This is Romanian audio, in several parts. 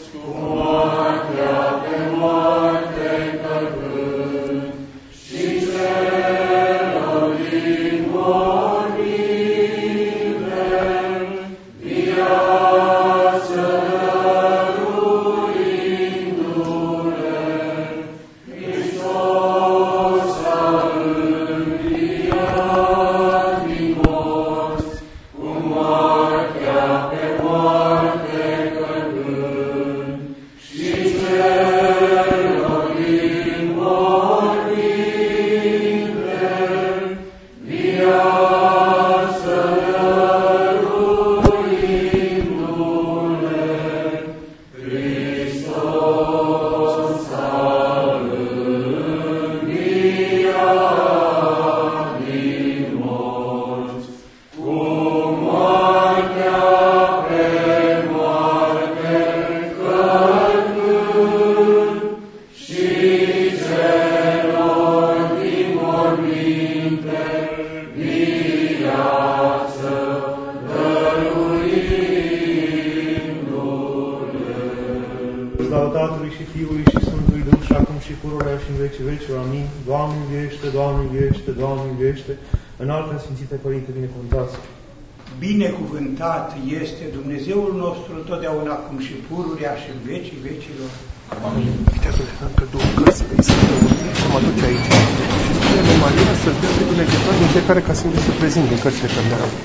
Slavă Tatălui și Fiului și Sfântului Duh și acum și pururea și în vecii vecilor. Amin. Doamne iubește, Doamne iubește, Doamne iubește. Înaltă Sfințite Părinte, binecuvântați. Binecuvântat este Dumnezeul nostru totdeauna, acum și pururea și în vecii vecilor. Amin. Citează-le încă două cărți pe Isaiah să mă duce aici. Și spune-le Maria să-l dea pe binecuvântat din fiecare ca să se prezint din cărțile pe care le-am.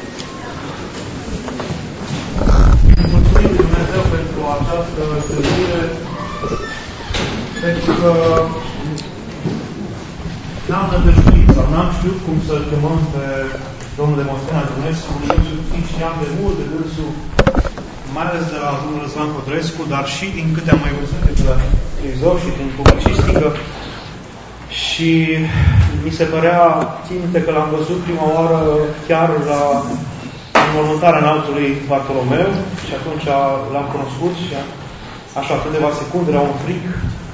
Mulțumim lui Dumnezeu pentru această întâlnire, pentru că n-am nădăjduit sau n-am știut cum să-l chemăm pe domnul Demosteen Antonescu, și știam de mult de dânsul, mai ales de la domnul Răzvan Codrescu, dar și din câte am mai văzut de la televizor și din publicistică. Și mi se părea, țin minte că l-am văzut prima oară chiar la înmormântarea înaltului Bartolomeu și atunci l-am cunoscut și așa câteva secunde era un fric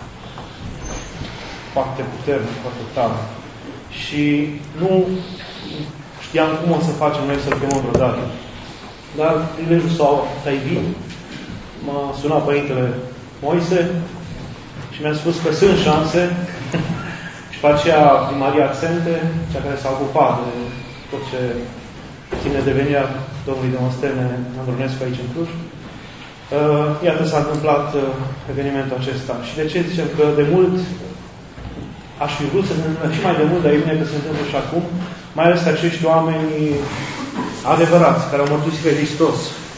foarte puternic, foarte tare. Și nu știam cum o să facem noi să-l chemăm vreodată. Dar prilejul s-a taivit. M-a sunat Părintele Moise și mi-a spus că sunt șanse. Și pe aceea Maria Accente, cea care s-a ocupat de tot ce ține de venirea domnului Demosteen Andronescu aici în Cluj. Iată s-a întâmplat evenimentul acesta. Și de ce zicem că de mult aș fi vrut să se întâmple și mai de mult, dar e bine că se întâmplă și acum, mai ales că acești oameni adevărați, care au mărturisit pe Hristos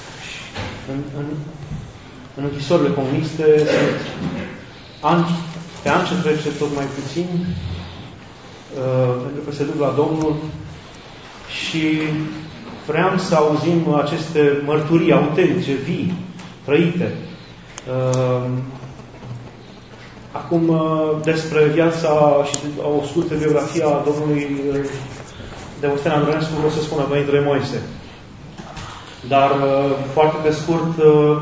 în închisorile comuniste, pe ani ce trece tot mai puțin, pentru că se duc la Domnul și vreau să auzim aceste mărturii autentice, vii, trăite. Acum, despre viața și o scurtă biografia a domnului Demosteen Andronescu, vreau să spună Părintele Moise. Dar, foarte pe scurt,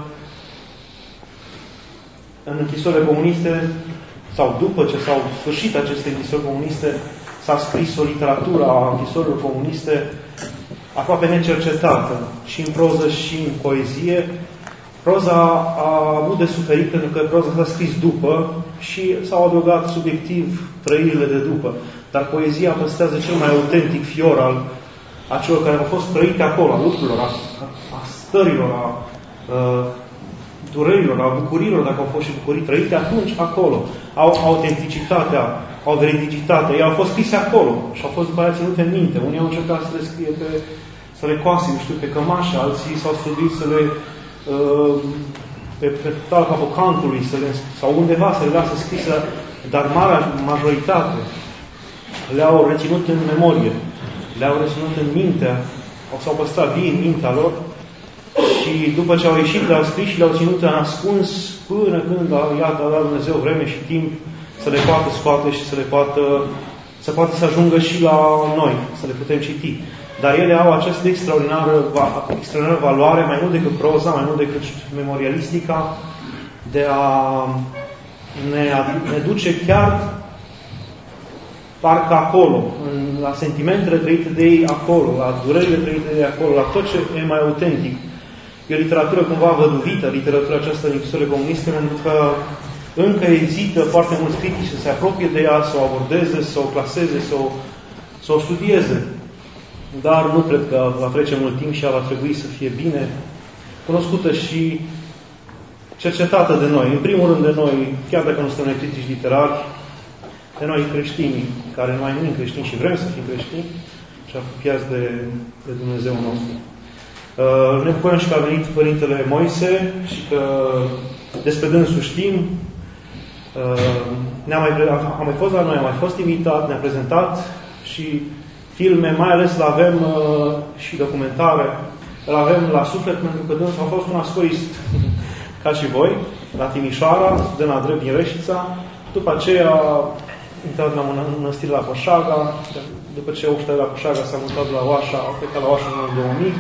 în închisorile comuniste, sau după ce s-au sfârșit aceste închisori comuniste, s-a scris o literatură a închisorilor comuniste aproape necercetată, și în proză și în poezie. Proza a avut de suferit pentru că proza s-a scris după și s-au adăugat subiectiv trăirile de după. Dar poezia păstrează cel mai autentic fior al celor care au fost trăite acolo, a lucrurilor, a stărilor, a durerilor, a bucurilor, dacă au fost și bucurii trăite atunci, acolo. Au autenticitatea, au veridicitatea. Ei au fost scrise acolo și au fost după aia ținute în minte. Unii au încercat să le scrie să le coase, nu știu, pe cămașă, alții s-au străduit să le pe talca bocantului sau undeva să le lasă scrisă, dar marea majoritate le-au reținut în memorie, le-au reținut în mintea, s-au păstrat vii în mintea lor și după ce au ieșit, le-au scris și le-au ținut ascuns până când iată a dat Dumnezeu vreme și timp să le poată scoate și să poată să ajungă și la noi, să le putem citi. Dar ele au această extraordinară valoare, mai mult decât proza, mai mult decât memorialistica, de a ne duce chiar parcă acolo, la sentimentele trăite de ei acolo, la durerile trăite de ei acolo, la tot ce e mai autentic. E o literatură cumva văduvită, literatura aceasta în închisorile comuniste, pentru că încă ezită foarte mulți critici să se apropie de ea, să o abordeze, să o claseze, să o studieze. Dar nu cred că va trece mult timp și ea va trebui să fie bine cunoscută și cercetată de noi. În primul rând de noi, chiar dacă nu suntem noi critici literari, de noi creștini, care nu mai numim creștini și vrem să fim creștini și apropiați de Dumnezeu nostru. Ne bucurăm și că a venit Părintele Moise și că despre dânsul știm. Am mai fost la noi, am mai fost invitat, ne-a prezentat și filme, mai ales l-avem și documentare, îl avem la suflet, pentru că dânsul a fost un ascoist, ca și voi, la Timișoara, de la drept din Reșița. După aceea a intrat la mănăstire la Pășaga, după ce a uștat la Pășaga s-a mutat la Oașa, a plecat la Oașa în anul 2000.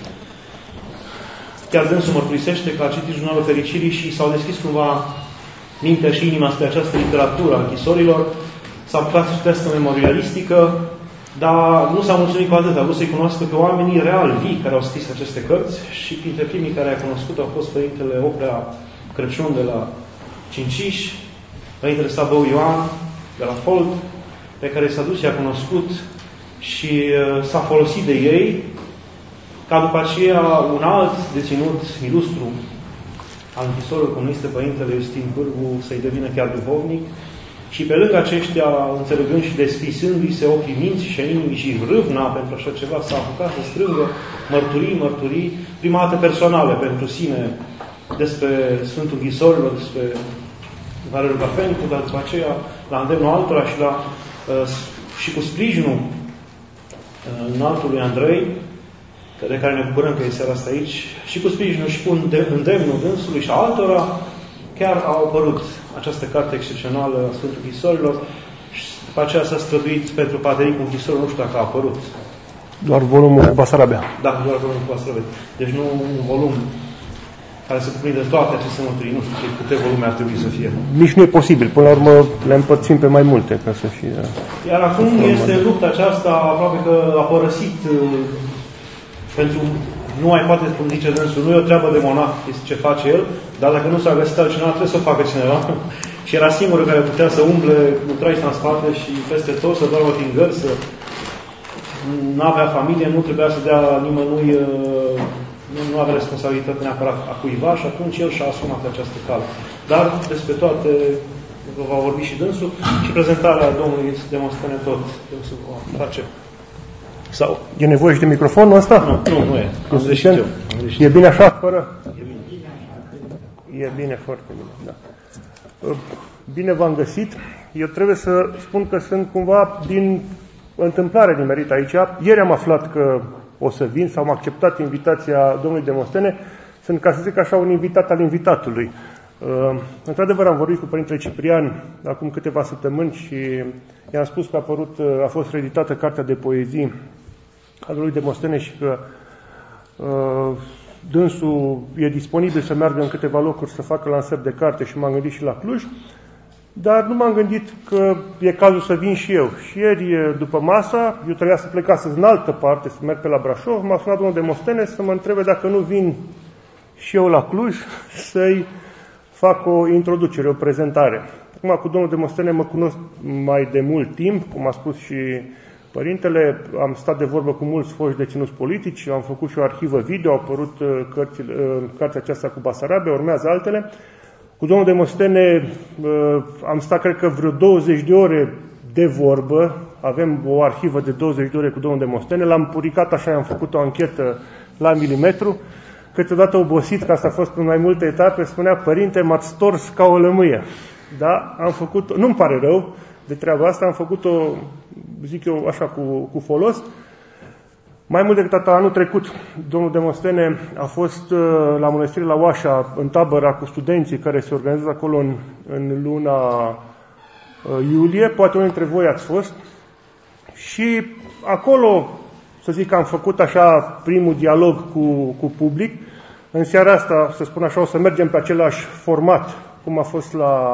Chiar dânsul mărturisește că a citit Jurnalul Fericirii și s-au deschis cumva mintea și inima spre această literatură a închisorilor, s-a apucat să citească memorialistică, dar nu s-a mulțumit cu atât, a vrut să-i cunoască pe oamenii real, vii, care au scris aceste cărți și printre primii care a cunoscut au fost Părintele Oprea Crăciun de la Cinciș, Părintele Sabău Ioan de la Fold, pe care s-a dus și a cunoscut și s-a folosit de ei, ca după aceea un alt deținut ilustru al închisorilor comuniste, Părintele Iustin Bârgu, să-i devină chiar duhovnic. Și pe lângă aceștia, înțelegând și desfisându-i se ochii minții și inimii și râvna pentru așa ceva, s-a apucat să strângă mărturii, prima dată personale pentru sine, despre Sfântul Închisorilor, despre Valeriu Rugafencu, dar după aceea, la îndemnul altora și cu sprijinul înaltului Andrei, de care ne bucurăm că este seara asta aici, și cu sprijinul și cu îndemnul dânsului și altora, chiar a apărut această carte excepțională a Sfântului Închisorilor și după aceea s-a străduit pentru Patericul Închisorilor, nu știu dacă a apărut. Doar volumul cu Basarabia. Da, doar volumul cu Basarabia. Deci nu un volum care să cuprindă toate aceste mărturii. Nu știu câte volume ar trebui să fie. Nici nu e posibil. Până la urmă le împărțim pe mai multe ca să fie... Iar acum este în lupta aceasta, aproape că a părăsit pentru... Nu mai poate, cum zice dânsul, nu e o treabă de monah, este ce face el, dar dacă nu s-a găsit altcineva, trebuie să o facă cineva. Și era singurul care putea să umble cu traista în spate și peste tot, să doarmă prin gări, să nu avea familie, nu trebuia să dea nimănui, nu avea responsabilitate neapărat a cuiva și atunci el și-a asumat această cale. Dar despre toate va vorbi și dânsul și prezentarea Domnului Demostene tot dânsul va face. Sau e nevoie și de microfonul ăsta? Nu e. Am greșit eu. E bine așa, fără? E bine, foarte bine, da. Bine v-am găsit. Eu trebuie să spun că sunt cumva din întâmplare nimerit aici. Ieri am aflat că o să vin, sau am acceptat invitația domnului Demostene. Sunt, ca să zic așa, un invitat al invitatului. Într-adevăr, am vorbit cu Părintele Ciprian acum câteva săptămâni și i-am spus că a fost reeditată cartea de poezii a lui Demostene și că dânsul e disponibil să meargă în câteva locuri să facă lansări de carte și m-am gândit și la Cluj, dar nu m-am gândit că e cazul să vin și eu. Și ieri, după masa, eu trebuia să plec astăzi în altă parte, să merg pe la Brașov, m-a sunat domnul Demostene să mă întrebe dacă nu vin și eu la Cluj să-i fac o introducere, o prezentare. Acum, cu domnul Demostene mă cunosc mai de mult timp, cum a spus și Părintele, am stat de vorbă cu mulți foști deținuți politici, am făcut și o arhivă video, au apărut cartea aceasta cu Basarabia, urmează altele. Cu domnul Demostene am stat, cred că, vreo 20 de ore de vorbă, avem o arhivă de 20 de ore cu domnul Demostene, l-am puricat așa, am făcut o anchetă la milimetru, câteodată obosit, că asta a fost în mai multe etape, spunea: Părinte, m-ați stors ca o lămâie. Da, am făcut, nu-mi pare rău de treaba asta, am făcut-o, zic eu, așa, cu folos. Mai mult decât atât, anul trecut, domnul Demostene a fost la mănăstire la Oașa, în tabăra cu studenții care se organizează acolo în luna iulie. Poate unul dintre voi ați fost. Și acolo, să zic că am făcut așa primul dialog cu public. În seara asta, să spun așa, o să mergem pe același format cum a fost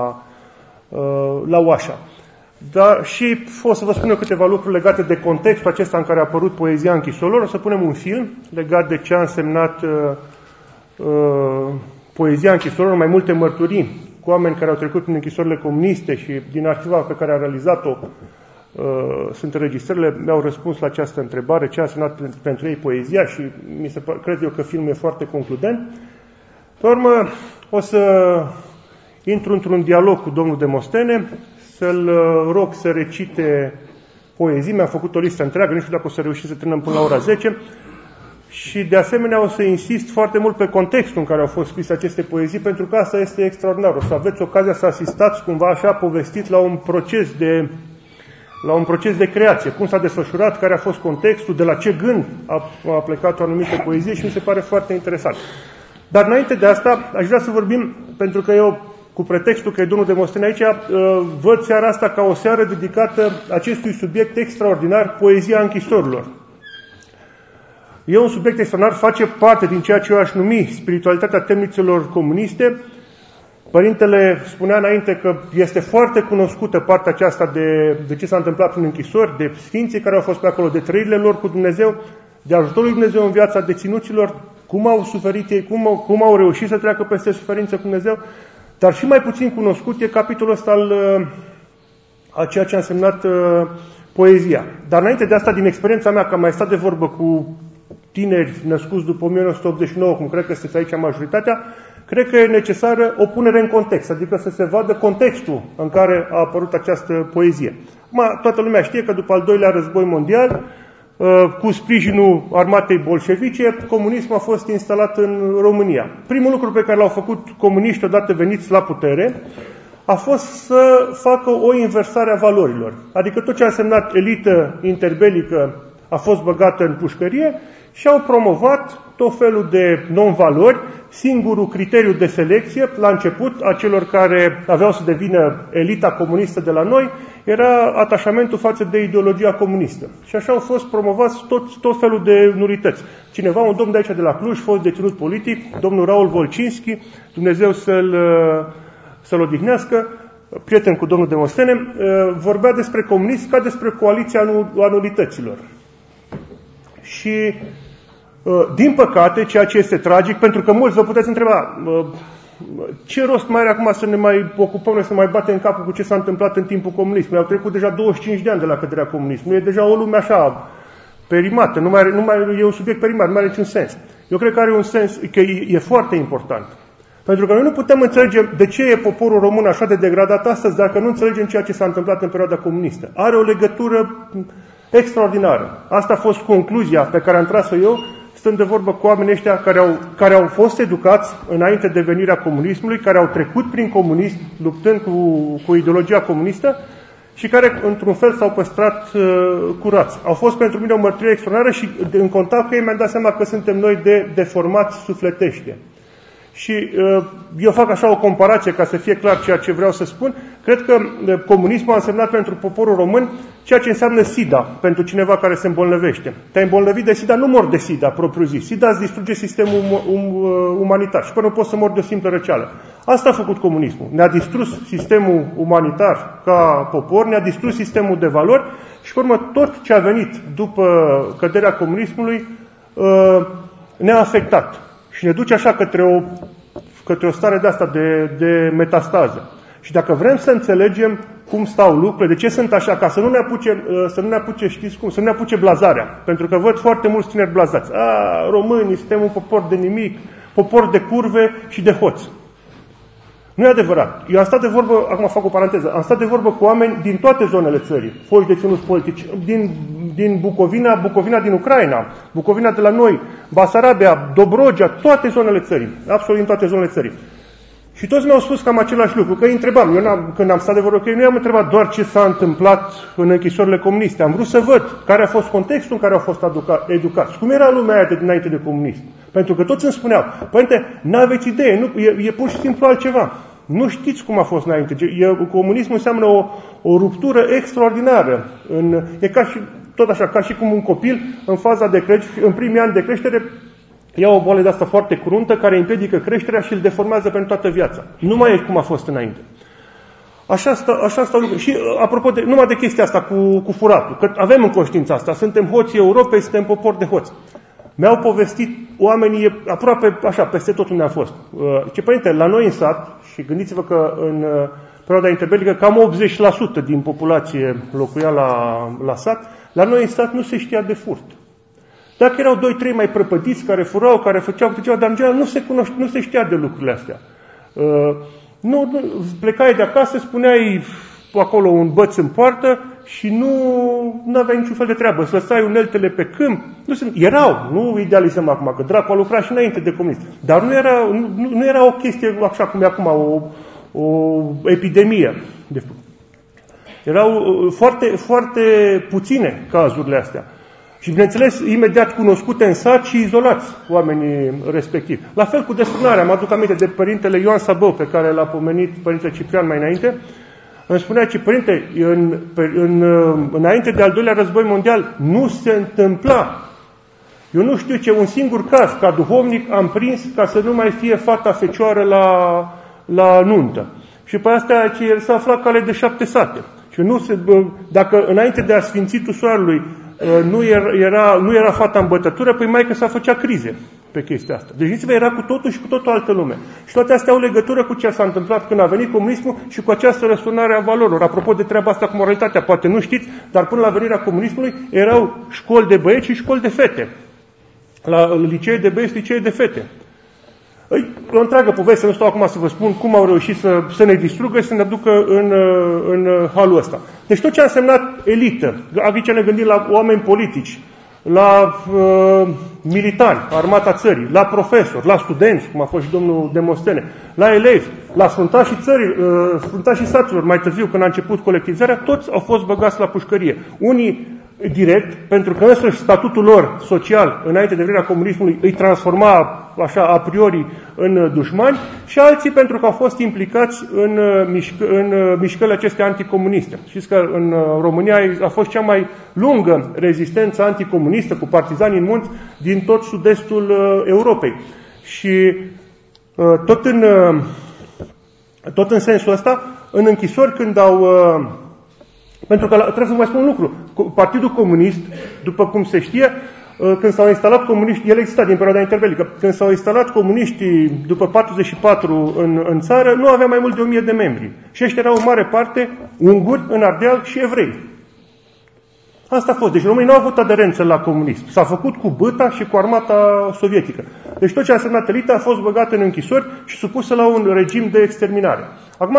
la Oașa. Dar și o să vă spun eu câteva lucruri legate de contextul acesta în care a apărut poezia închisorilor. O să punem un film legat de ce a însemnat poezia închisorilor, mai multe mărturii cu oameni care au trecut prin închisorile comuniste și din arhiva pe care a realizat-o sunt înregistrările, mi-au răspuns la această întrebare, ce a însemnat pentru ei poezia și cred eu că filmul e foarte concludent. Pe urmă, o să intru într-un dialog cu domnul Demostene, să-l rog să recite poezii, mi-am făcut o listă întreagă, nu știu dacă o să reușim să terminăm până la ora 10, și de asemenea o să insist foarte mult pe contextul în care au fost scrise aceste poezii, pentru că asta este extraordinar. O să aveți ocazia să asistați cumva așa povestit la un proces de creație, cum s-a desfășurat, care a fost contextul, de la ce gând a plecat o anumită poezie și mi se pare foarte interesant. Dar înainte de asta, aș vrea să vorbim, pentru că eu, cu pretextul că e domnul Demostene aici, văd seara asta ca o seară dedicată acestui subiect extraordinar, poezia închisorilor. E un subiect extraordinar, face parte din ceea ce eu aș numi spiritualitatea temnițelor comuniste. Părintele spunea înainte că este foarte cunoscută partea aceasta de ce s-a întâmplat în închisori, de sfinții care au fost pe acolo, de trăirile lor cu Dumnezeu, de ajutorul lui Dumnezeu în viața deținuților, cum au suferit ei, cum au reușit să treacă peste suferință cu Dumnezeu, dar și mai puțin cunoscut e capitolul ăsta al ceea ce a însemnat poezia. Dar înainte de asta, din experiența mea, că am mai stat de vorbă cu tineri născuți după 1989, cum cred că sunteți aici majoritatea, cred că e necesară o punere în context, adică să se vadă contextul în care a apărut această poezie. Toată lumea știe că după al doilea război mondial, cu sprijinul armatei bolșevice, comunismul a fost instalat în România. Primul lucru pe care l-au făcut comuniștii odată veniți la putere a fost să facă o inversare a valorilor. Adică tot ce a însemnat elită interbelică a fost băgată în pușcărie și au promovat tot felul de non-valori. Singurul criteriu de selecție, la început, a celor care aveau să devină elita comunistă de la noi, era atașamentul față de ideologia comunistă. Și așa au fost promovați tot felul de nulități. Cineva, un domn de aici de la Cluj, fost deținut politic, domnul Raul Volcinski, Dumnezeu să-l odihnească, prieten cu domnul Demostene, vorbea despre comunism ca despre coaliția nulităților. Și din păcate, ceea ce este tragic, pentru că mulți vă puteți întreba ce rost mai are acum să ne mai ocupăm, să ne mai batem în capul cu ce s-a întâmplat în timpul comunismului. Au trecut deja 25 de ani de la căderea comunismului. E deja o lume așa perimată, nu mai e un subiect perimat, nu mai are niciun sens. Eu cred că are un sens, că e foarte important. Pentru că noi nu putem înțelege de ce e poporul român așa de degradat astăzi dacă nu înțelegem ceea ce s-a întâmplat în perioada comunistă. Are o legătură extraordinară. Asta a fost concluzia pe care am tras-o eu, stând de vorbă cu oamenii ăștia care au fost educați înainte de venirea comunismului, care au trecut prin comunism, luptând cu ideologia comunistă și care, într-un fel, s-au păstrat curați. Au fost pentru mine o mărturie extraordinară și, în contact cu ei, mi-am dat seama că suntem noi deformați sufletește. Și eu fac așa o comparație ca să fie clar ceea ce vreau să spun. Cred că comunismul a însemnat pentru poporul român ceea ce înseamnă SIDA pentru cineva care se îmbolnăvește. Te-ai îmbolnăvit de SIDA, nu mor de SIDA propriu zis. SIDA îți distruge sistemul umanitar și până nu poți să mori de o simplă răceală. Asta a făcut comunismul. Ne-a distrus sistemul umanitar ca popor, ne-a distrus sistemul de valori și, pe urmă, tot ce a venit după căderea comunismului ne-a afectat. Și ne duce așa către o stare de asta de metastază. Și dacă vrem să înțelegem cum stau lucrurile, de ce sunt așa, ca să nu ne apuce, știți cum, să nu ne apuce blazarea. Pentru că văd foarte mulți tineri blazați. Românii, suntem un popor de nimic, popor de curve și de hoți. Nu e adevărat. Eu am stat de vorbă, acum fac o paranteză, am stat de vorbă cu oameni din toate zonele țării, foști deținuți politici, din Bucovina din Ucraina, Bucovina de la noi, Basarabia, Dobrogea, toate zonele țării, absolut din toate zonele țării. Și toți mi-au spus cam același lucru, că îi întrebam. Eu când am stat de vorbă cu ei, nu i-am întrebat doar ce s-a întâmplat în închisorile comuniste. Am vrut să văd care a fost contextul în care au fost educați. Cum era lumea aia dinainte de comunism. Pentru că toți îmi spuneau, părinte, n-aveți idee, e pur și simplu altceva. Nu știți cum a fost înainte. Comunismul înseamnă o ruptură extraordinară. E tot așa, ca și cum un copil în faza de creștere, în primii ani de creștere, ia o boală de asta foarte cruntă care împiedică creșterea și îl deformează pentru toată viața. Nu mai e cum a fost înainte. Așa stau lucrurile. Și apropo numai de chestia asta cu furatul, că avem în conștiința asta, suntem hoții Europei, suntem popor de hoți. Mi-au povestit oamenii aproape așa, peste tot unde am fost. Ce părinte, la noi în sat, și gândiți-vă că în perioada interbelică cam 80% din populație locuia la sat, la noi în sat nu se știa de furt. Dacă erau 2-3 mai prăpădiți care furau, care făceau câte ceva, dar în general nu se știa de lucrurile astea. Plecai de acasă, spuneai acolo un băț în poartă și nu aveai niciun fel de treabă. Să lăsai uneltele pe câmp. Erau, nu idealizăm acum, că dracu a lucrat și înainte de comunism. Dar nu era o chestie așa cum e acum, o epidemie. Erau foarte, foarte puține cazurile astea. Și, bineînțeles, imediat cunoscute în sat și izolați oamenii respectivi. La fel cu desfrânarea. Mă aduc aminte de părintele Ioan Sabău, pe care l-a pomenit părintele Ciprian mai înainte. Îmi spunea că, părinte, înainte de al doilea război mondial nu se întâmpla. Eu nu știu ce, un singur caz, ca duhovnic, am prins ca să nu mai fie fata fecioară la nuntă. Și pe asta ce el s-a aflat cale de 7 sate. Și dacă înainte de asfințitul soarelui nu era fata în bătătură, păi maică s-a făcea crize pe chestia asta. Deci gândiți-vă, era cu totul și cu totul altă lume. Și toate astea au legătură cu ce s-a întâmplat când a venit comunismul și cu această răsturnare a valorilor. Apropo de treaba asta cu moralitatea, poate nu știți, dar până la venirea comunismului erau școli de băieți și școli de fete. La licee de băieți, licee de fete. O întreagă poveste, nu stau acum să vă spun cum au reușit să ne distrugă și să ne ducă în halul ăsta. Deci tot ce a însemnat elită, aici ne gândim la oameni politici, la militari, armata țării, la profesori, la studenți, cum a fost și domnul Demostene, la elevi, la fruntașii saților, mai târziu când a început colectivizarea, toți au fost băgați la pușcărie. Unii direct, pentru că însuși statutul lor social, înainte de venirea comunismului, îi transforma așa a priori în dușmani, și alții pentru că au fost implicați în mișcările acestea anticomuniste. Știți că în România a fost cea mai lungă rezistență anticomunistă cu partizani în munți din tot sud-estul Europei. Și tot în sensul ăsta, în închisori când au... Pentru că trebuie să vă mai spun un lucru. Partidul Comunist, după cum se știe, când s-au instalat comuniști, el exista din perioada interbelică, când s-au instalat comuniștii după 44 în țară, nu avea mai mult de 1000 de membri. Și ăștia erau în mare parte unguri, în Ardeal și evrei. Asta a fost. Deci românii nu au avut aderență la comunism. S-a făcut cu băta și cu armata sovietică. Deci tot ce a însemnat elita a fost băgat în închisori și supusă la un regim de exterminare. Acum...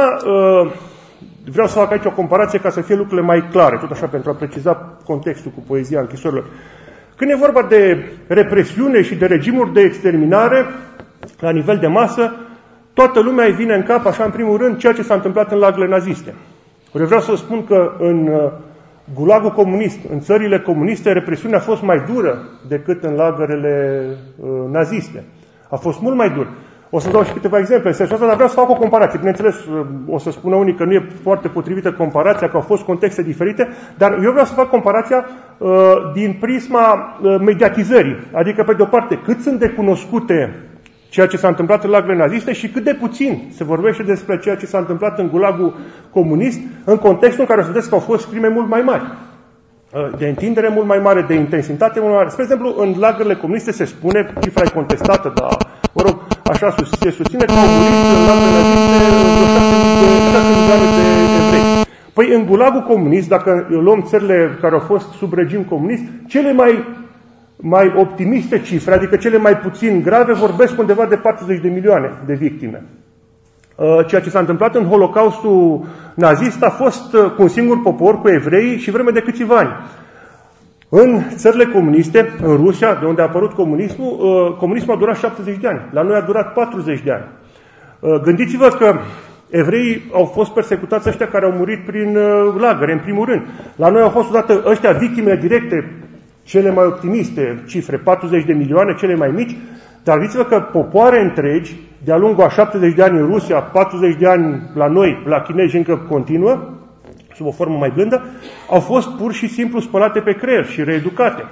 Vreau să fac aici o comparație ca să fie lucrurile mai clare, tot așa pentru a preciza contextul cu poezia închisorilor. Când e vorba de represiune și de regimuri de exterminare la nivel de masă, toată lumea îi vine în cap, așa în primul rând, ceea ce s-a întâmplat în lagările naziste. Eu vreau să spun că în gulagul comunist, în țările comuniste, represiunea a fost mai dură decât în lagărele naziste. A fost mult mai dură. O să dau și câteva exemple, dar vreau să fac o comparație. Bineînțeles, o să spună unii că nu e foarte potrivită comparația, că au fost contexte diferite, dar eu vreau să fac comparația din prisma mediatizării. Adică, pe de o parte, cât sunt de cunoscute ceea ce s-a întâmplat în lagările naziste și cât de puțin se vorbește despre ceea ce s-a întâmplat în gulagul comunist, în contextul în care o să vedeți că au fost crime mult mai mari. De întindere mult mai mare, de intensitate mult mai mare. Spre exemplu, în lagările comuniste se spune, cifra e contestată, dar, mă rog, așa se susține că au murit în lagările naziste 6 milioane de evrei. Păi în gulagul comunist, dacă luăm țările care au fost sub regim comunist, cele mai optimiste cifre, adică cele mai puțin grave, vorbesc undeva de 40 de milioane de victime. Ceea ce s-a întâmplat în Holocaustul nazist a fost cu un singur popor, cu evreii, și vreme de câțiva ani. În țările comuniste, în Rusia, de unde a apărut comunismul a durat 70 de ani. La noi a durat 40 de ani. Gândiți-vă că evreii au fost persecutați ăștia care au murit prin lagăre, în primul rând. La noi au fost odată ăștia victime directe, cele mai optimiste cifre, 40 de milioane, cele mai mici, dar gândiți-vă că popoare întregi, de-a lungul a 70 de ani în Rusia, 40 de ani la noi, la chinezi încă continuă, sub o formă mai blândă, au fost pur și simplu spălate pe creier și reeducate.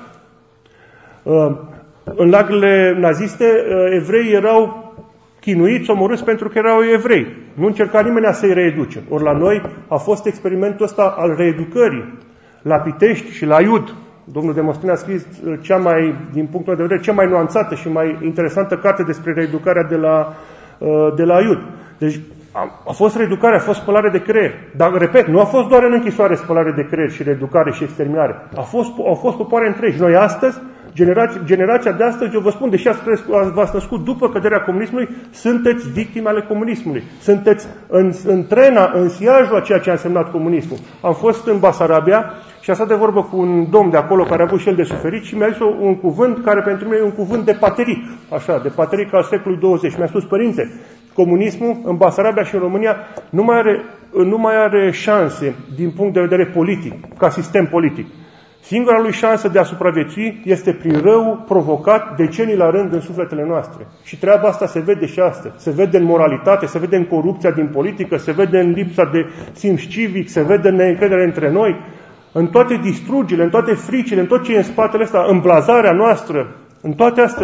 În lagările naziste, evreii erau chinuiți, omorâți pentru că erau evrei. Nu încerca nimeni să-i reeduce. Ori la noi a fost experimentul ăsta al reeducării. La Pitești și la Iud, Domnul Demostene a scris din punctul de vedere, cea mai nuanțată și mai interesantă carte despre reeducarea de la Aiud. Deci a fost reeducare, a fost spălare de creier. Dar, repet, nu a fost doar în închisoare spălare de creier și reeducare și exterminare. Au fost popoare întregi. Noi astăzi, generația de astăzi, eu vă spun, deși v-ați născut după căderea comunismului, sunteți victime ale comunismului. Sunteți în siajul a ceea ce a însemnat comunismul. Am fost în Basarabia și am stat de vorbă cu un domn de acolo care a avut și el de suferit și mi-a zis un cuvânt care pentru mine e un cuvânt de pateric, așa, de pateric al secolului 20. Mi-a spus: părinte, comunismul în Basarabia și în România nu mai are șanse din punct de vedere politic, ca sistem politic. Singura lui șansă de a supraviețui este prin rău provocat decenii la rând în sufletele noastre. Și treaba asta se vede și astăzi. Se vede în moralitate, se vede în corupția din politică, se vede în lipsa de simț civic, se vede în neîncredere între noi, în toate distrugerile, în toate fricile, în tot ce e în spatele ăsta, în blazarea noastră, în toate astea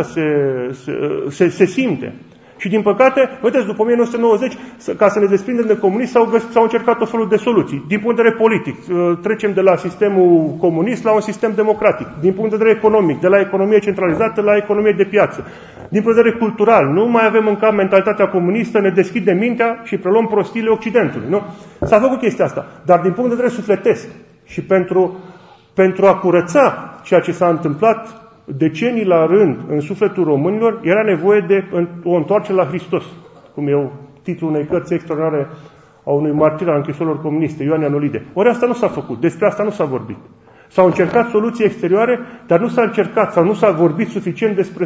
se simte. Și din păcate, vedeți, după 1990, ca să ne desprindem de comunism, s-au încercat o felul de soluții. Din punct de vedere politic, trecem de la sistemul comunist la un sistem democratic. Din punct de vedere economic, de la economie centralizată la economie de piață. Din punct de vedere cultural, nu mai avem în cap mentalitatea comunistă, ne deschidem mintea și preluăm prostiile Occidentului. Nu? S-a făcut chestia asta. Dar din punct de vedere sufletesc și pentru a curăța ceea ce s-a întâmplat decenii la rând în sufletul românilor, era nevoie de o întoarcere la Hristos, cum e titlul unei cărți extraordinare a unui martir al închisorilor comuniste, Ioan Ianolide. Ori asta nu s-a făcut, despre asta nu s-a vorbit. S-au încercat soluții exterioare, dar nu s-a încercat sau nu s-a vorbit suficient despre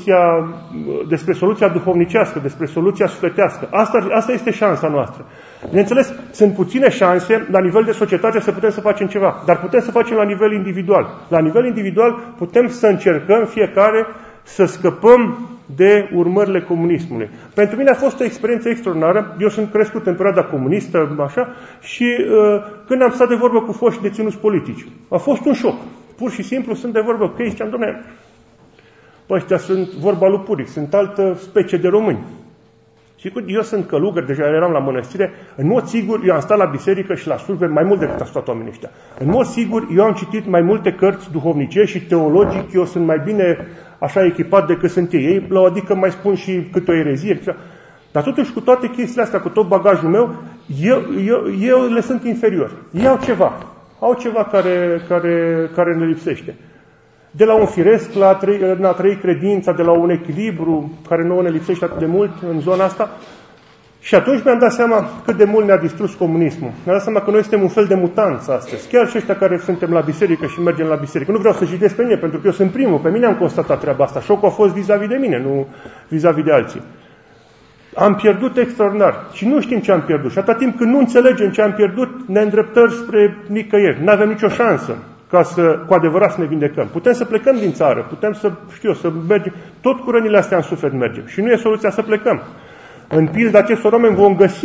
soluția duhovnicească, despre soluția sufletească. Asta este șansa noastră. Bineînțeles, sunt puține șanse la nivel de societate să putem să facem ceva, dar putem să facem la nivel individual. La nivel individual putem să încercăm fiecare să scăpăm de urmările comunismului. Pentru mine a fost o experiență extraordinară. Eu sunt crescut în perioada comunistă, așa, și când am stat de vorbă cu foști deținuți politici, a fost un șoc. Pur și simplu sunt de vorbă cu ei și ziceam: doamne, ăștia sunt, vorba lui Puric, sunt altă specie de români. Și eu sunt călugăr, deja eram la mănăstire, în mod sigur eu am stat la biserică și la slujbe mai mult decât a stat oamenii ăștia. În mod sigur eu am citit mai multe cărți duhovnicești și teologic, eu sunt mai bine așa echipat decât sunt ei. Ei la o adică mai spun și câte o erezie. Dar totuși cu toate chestiile astea, cu tot bagajul meu, eu le sunt inferior. Ei au ceva care ne lipsește. De la un firesc la a trăi credința, de la un echilibru care nouă ne lipsește atât de mult în zona asta. Și atunci mi-am dat seama cât de mult ne-a distrus comunismul. Mi-am dat seama că noi suntem un fel de mutanți astăzi. Chiar și ăștia care suntem la biserică și mergem la biserică. Nu vreau să jignesc pe mine, pentru că eu sunt primul. Pe mine am constatat treaba asta. Șocul a fost vis-a-vis de mine, nu vis-a-vis de alții. Am pierdut extraordinar. Și nu știm ce am pierdut. Și atâta timp când nu înțelegem ce am pierdut, ne îndreptăm spre nicăieri. Nu avem nicio șansă ca cu adevărat să ne vindecăm. Putem să plecăm din țară, putem să mergem, tot cu rănile astea în suflet mergem. Și nu e soluția să plecăm. În pilda acestor oameni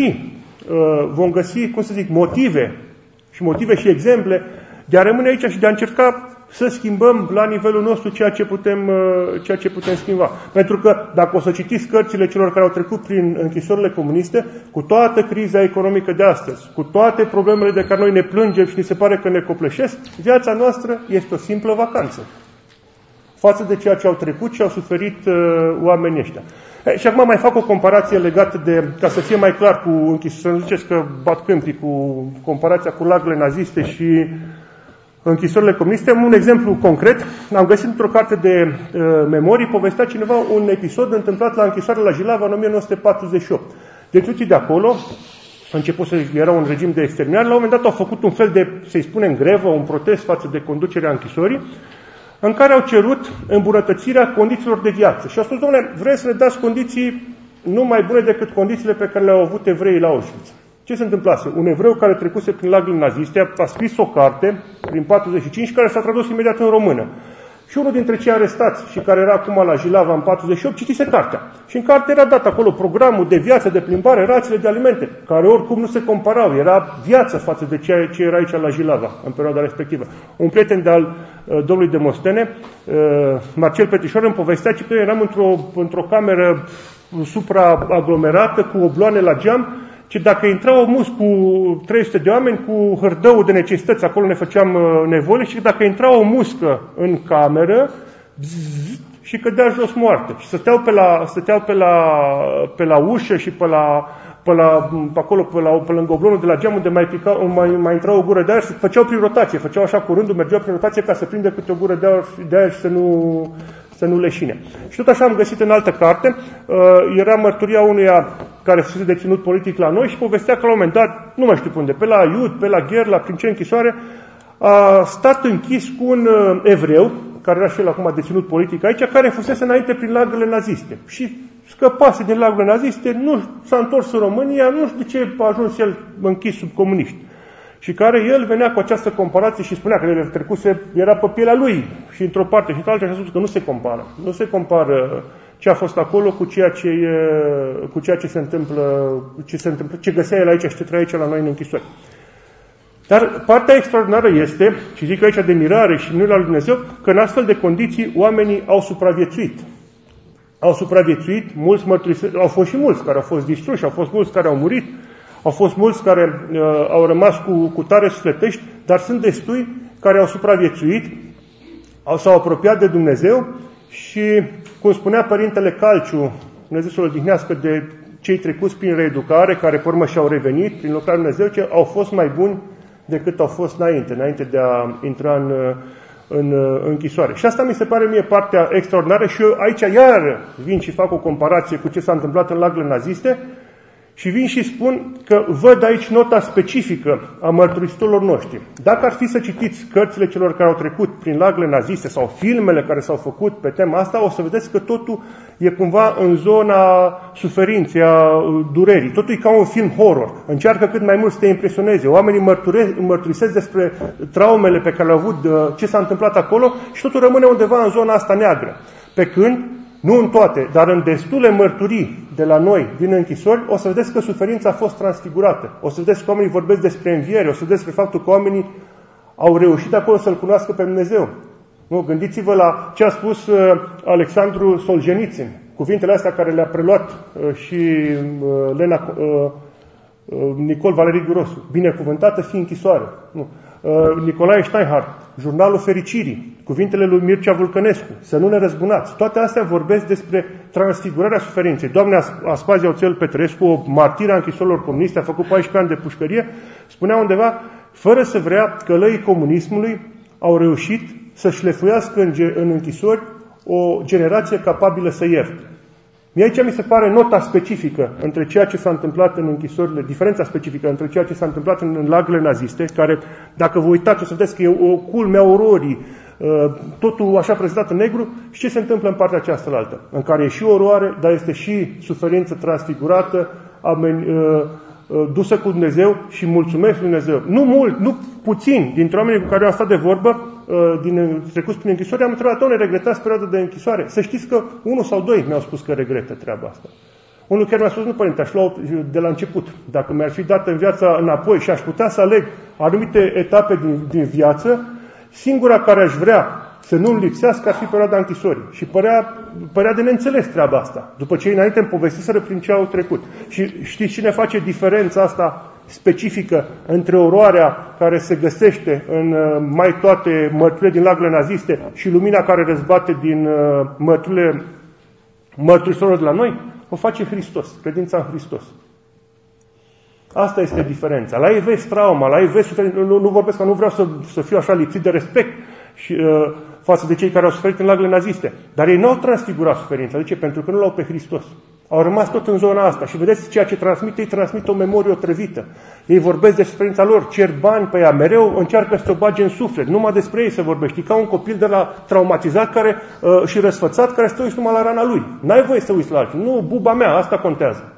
vom găsi, cum să zic, motive și exemple de a rămâne aici și de a încerca să schimbăm la nivelul nostru ceea ce putem schimba. Pentru că dacă o să citiți cărțile celor care au trecut prin închisorile comuniste, cu toată criza economică de astăzi, cu toate problemele de care noi ne plângem și ni se pare că ne copleșesc, viața noastră este o simplă vacanță față de ceea ce au trecut și au suferit oamenii ăștia. Și acum mai fac o comparație legată de, ca să fie mai clar, cu închisorile, să nu ziceți că bat câmpii, cu comparația cu lagurile naziste și închisorile comuniste. Un exemplu concret, am găsit într-o carte de memorii, povestea cineva un episod întâmplat la închisoare la Jilava în 1948. Deținuții de acolo, era un regim de exterminare, la un moment dat au făcut un fel de, să-i spunem, grevă, un protest față de conducerea închisorii, în care au cerut îmbunătățirea condițiilor de viață. Și au spus: domnule, vreți să ne dați condiții nu mai bune decât condițiile pe care le-au avut evreii la Auschwitz. Ce se întâmplase? Un evreu care trecuse prin lagurile naziste a scris o carte prin 45 care s-a tradus imediat în română. Și unul dintre cei arestați și care era acum la Jilava în 48 citise cartea. Și în carte era dat acolo programul de viață, de plimbare, rațiile de alimente, care oricum nu se comparau. Era viață față de ceea ce era aici la Jilava în perioada respectivă. Un prieten de-al domnului Demostene, Marcel Petrișor, îmi povestea că eram într-o cameră supraaglomerată cu obloane la geam, ci dacă intra o mus cu 300 de oameni cu hârdăul de necesități, acolo ne făceam nevole, și dacă intra o muscă în cameră, și cădea jos moartă. Și stăteau pe la ușă și pe acolo, pe lângă oblonul de la geam, unde mai intra o gură de aer, și făceau prin rotație, făceau așa cu rândul, mergeau prin rotație ca să prindă câte o gură de aer și să nu leșine. Și tot așa am găsit în altă carte, era mărturia unuia care fusese deținut politic la noi și povestea că la un moment dat, nu mai știu unde, pe la Iud, pe la Gher, la prin ce închisoare, a stat închis cu un evreu, care era și el acum deținut politic aici, care fusese înainte prin lagările naziste. Și scăpase din lagările naziste, nu s-a întors în România, nu știu de ce a ajuns el închis sub comuniști. Și care el venea cu această comparație și spunea că el trecuse, era pe pielea lui și într-o parte și într-alta, și a spus că nu se compară. Nu se compară ce a fost acolo cu ceea ce se întâmplă, ce găsea el aici și ce trăia aici la noi în închisori. Dar partea extraordinară este, și zic aici de mirare și minunea lui Dumnezeu, că în astfel de condiții oamenii au supraviețuit. Au supraviețuit, mulți mărturisiri, au fost și mulți care au fost distruși, au fost mulți care au murit, au fost mulți care au rămas cu tare sufletești, dar sunt destui care au supraviețuit, s-au apropiat de Dumnezeu și, cum spunea Părintele Calciu, Dumnezeu să-l odihnească, de cei trecuți prin reeducare, care pe urmă și-au revenit prin lucrarea Dumnezeu, ce au fost mai buni decât au fost înainte de a intra în închisoare. Și asta mi se pare mie partea extraordinară și eu aici iar vin și fac o comparație cu ce s-a întâmplat în lagările naziste și vin și spun că văd aici nota specifică a mărturisitorilor noștri. Dacă ar fi să citiți cărțile celor care au trecut prin lagările naziste sau filmele care s-au făcut pe tema asta, o să vedeți că totul e cumva în zona suferinței, a durerii. Totul e ca un film horror. Încearcă cât mai mult să te impresioneze. Oamenii mărturisesc despre traumele pe care le-au avut, ce s-a întâmplat acolo și totul rămâne undeva în zona asta neagră. Pe când, nu în toate, dar în destule mărturii de la noi, din închisori, o să vedeți că suferința a fost transfigurată. O să vedeți că oamenii vorbesc despre înviere, o să vedeți despre faptul că oamenii au reușit acolo să-L cunoască pe Dumnezeu. Nu? Gândiți-vă la ce a spus Alexandru Solzhenitsyn, cuvintele astea care le-a preluat și Nicol Valeriu Grosu. Binecuvântată fi închisoare. Nu? Nicolae Steinhardt, Jurnalul Fericirii, cuvintele lui Mircea Vulcănescu, să nu ne răzbunați. Toate astea vorbesc despre transfigurarea suferinței. Doamna Aspazia Oțel Petrescu, o martiră a închisorilor comuniste, a făcut 14 ani de pușcărie, spunea undeva, fără să vrea, călăii comunismului au reușit să șlefuiască în închisori o generație capabilă să ierte. Mie aici mi se pare nota specifică între ceea ce s-a întâmplat în închisorile, diferența specifică între ceea ce s-a întâmplat în lagările naziste, care, dacă vă uitați, o să vedeți că e o culmea ororii, totul așa prezentat în negru, și ce se întâmplă în partea aceasta altă, în care e și oroare, dar este și suferință transfigurată, dusă cu Dumnezeu și mulțumesc lui Dumnezeu. Nu puțin dintre oamenii cu care am stat de vorbă, trecuți prin închisoare, am întrebat, ne regretați perioada de închisoare? Să știți că 1 sau 2 mi-au spus că regretă treaba asta. Unul chiar mi-a spus, nu, părinte, aș lua de la început. Dacă mi-ar fi dată în viața înapoi și aș putea să aleg anumite etape din viață, singura care aș vrea să nu-mi lipsească ar fi perioada închisorii. Și părea de neînțeles treaba asta. După ce înainte îmi povestiseră prin ce au trecut. Și știți cine face diferența asta specifică între oroarea care se găsește în mai toate mărturile din lagările naziste și lumina care răzbate din mărturile mărturisitorilor de la noi? O face Hristos, credința în Hristos. Asta este diferența. La ei vezi trauma, la ei vezi suferință. Nu vorbesc că nu vreau să fiu așa lipsit de respect și, față de cei care au suferit în lagările naziste. Dar ei nu au transfigurat suferința. De ce? Pentru că nu l-au pe Hristos. Au rămas tot în zona asta. Și vedeți ceea ce transmit, ei transmit o memorie otrăvită. Ei vorbesc de suferința lor, cer bani pe ea, mereu încearcă să o bage în suflet. Numai despre ei se vorbește. E ca un copil de la traumatizat și răsfățat care stă uiți numai la rana lui. N-ai voie să uiți la alții. Nu, buba mea, asta contează.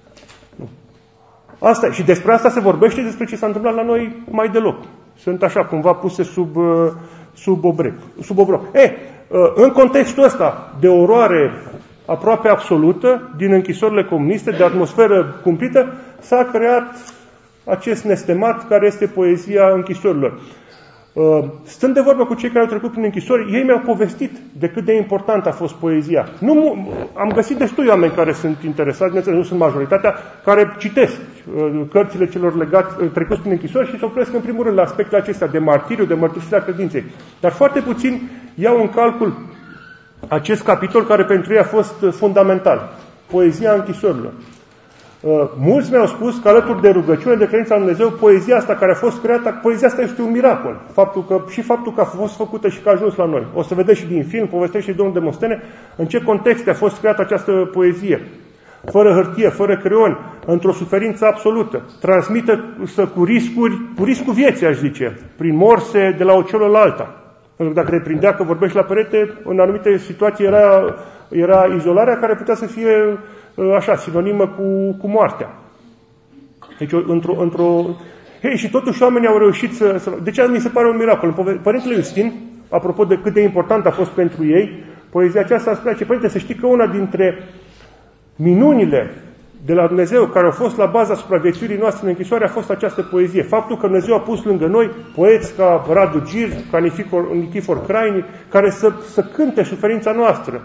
Asta, și despre asta se vorbește, despre ce s-a întâmplat la noi mai deloc. Sunt așa, cumva puse sub obroc. În contextul ăsta de oroare aproape absolută, din închisorile comuniste, de atmosferă cumplită, s-a creat acest nestemat care este poezia închisorilor. Stând de vorbă cu cei care au trecut prin închisori, ei mi-au povestit de cât de important a fost poezia. Am găsit destui oameni care sunt interesați, nu sunt majoritatea, care citesc cărțile celor trecuți prin închisori și se opresc în primul rând la aspectele acestea de martiriu, de mărturisirea credinței. Dar foarte puțin iau în calcul acest capitol care pentru ei a fost fundamental. Poezia închisorilor. Mulți mi-au spus că alături de rugăciune, de credința în Dumnezeu, poezia asta care a fost creată, poezia asta este un miracol. Faptul că a fost făcută și că a ajuns la noi. O să vedeți și din film, povestește și domnul Demostene, în ce contexte a fost creată această poezie. Fără hârtie, fără creion, într-o suferință absolută, transmită cu riscul vieții, aș zice, prin morse de la o celă la alta. Pentru că dacă te prindea că vorbești la perete, în anumite situații era izolarea care putea să fie așa, sinonimă cu moartea. Deci, și totuși oamenii au reușit să... De ce mi se pare un miracol? Părintele Iustin, apropo de cât de important a fost pentru ei, poezia aceasta îmi spune, Părinte, să știi că una dintre minunile de la Dumnezeu care au fost la baza supraviețuirii noastre în închisoare a fost această poezie. Faptul că Dumnezeu a pus lângă noi poeți ca Radu Gir, ca Nichifor Craini, care să cânte suferința noastră.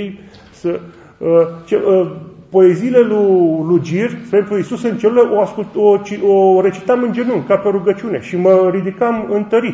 Poeziile lui Gir, pentru Iisus în celulă, o recitam în genunchi, ca pe rugăciune, și mă ridicam întărit.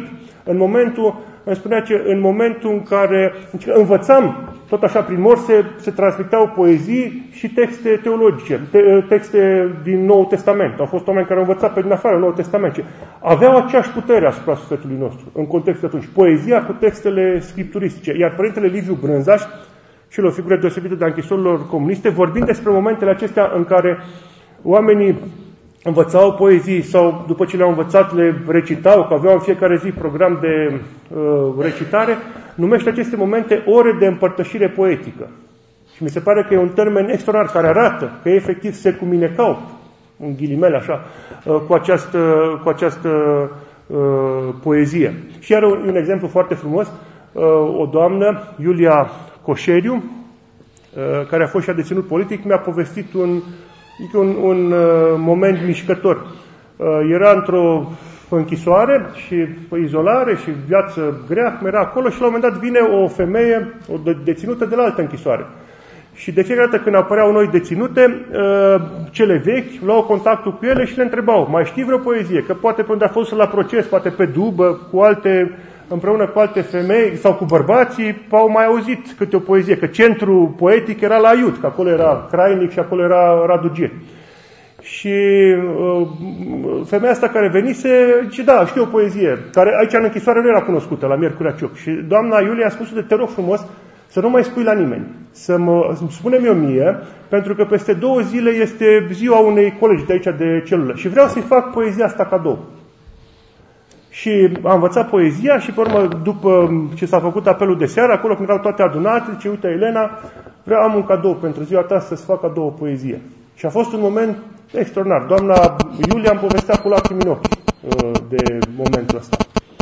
În momentul în care învățam, tot așa prin morse, se transmiteau poezii și texte teologice, texte din Noul Testament. Au fost oameni care au învățat pe din afară Noul Testament. Aveau aceeași putere asupra sufletului nostru, în contextul atunci. Poezia cu textele scripturistice. Iar Părintele Liviu Brânzaș, și o figură deosebită de închisorilor comuniste, vorbind despre momentele acestea în care oamenii învățau poezii sau după ce le-au învățat le recitau, că aveau în fiecare zi program de recitare, numește aceste momente ore de împărtășire poetică. Și mi se pare că e un termen extraordinar care arată că efectiv se cuminecau, în ghilimele așa, cu această poezie. Și are un exemplu foarte frumos, o doamnă, Iulia Coșeriu, care a fost și a deținut politic, mi-a povestit un moment mișcător. Era într-o închisoare și izolare și viață grea, cum era acolo, și la un moment dat vine o femeie, o deținută de la altă închisoare. Și de fiecare dată când apăreau noi deținute, cele vechi luau contactul cu ele și le întrebau, mai știi vreo poezie? Că poate pe unde a fost la proces, poate pe dubă, împreună cu alte femei sau cu bărbații, au mai auzit câte o poezie, că centrul poetic era la Aiut, că acolo era Crainic și acolo era Radu Gir. Și femeia asta care venise, zice, da, știu o poezie, care aici în închisoare nu era cunoscută, la Miercurea Cioc. Și doamna Iulia a spus, te rog frumos, să nu mai spui la nimeni, să-mi spune-mi mie, pentru că peste 2 zile este ziua unei colegi de aici de celulă și vreau să-i fac poezia asta cadou. Și am învățat poezia și, pe urmă, după ce s-a făcut apelul de seară, acolo când erau toate adunate, zice, uite, Elena, am un cadou pentru ziua ta să-ți fac cadou o poezie. Și a fost un moment extraordinar. Doamna Iulia îmi povestea cu lacrimi în ochi de momentul ăsta.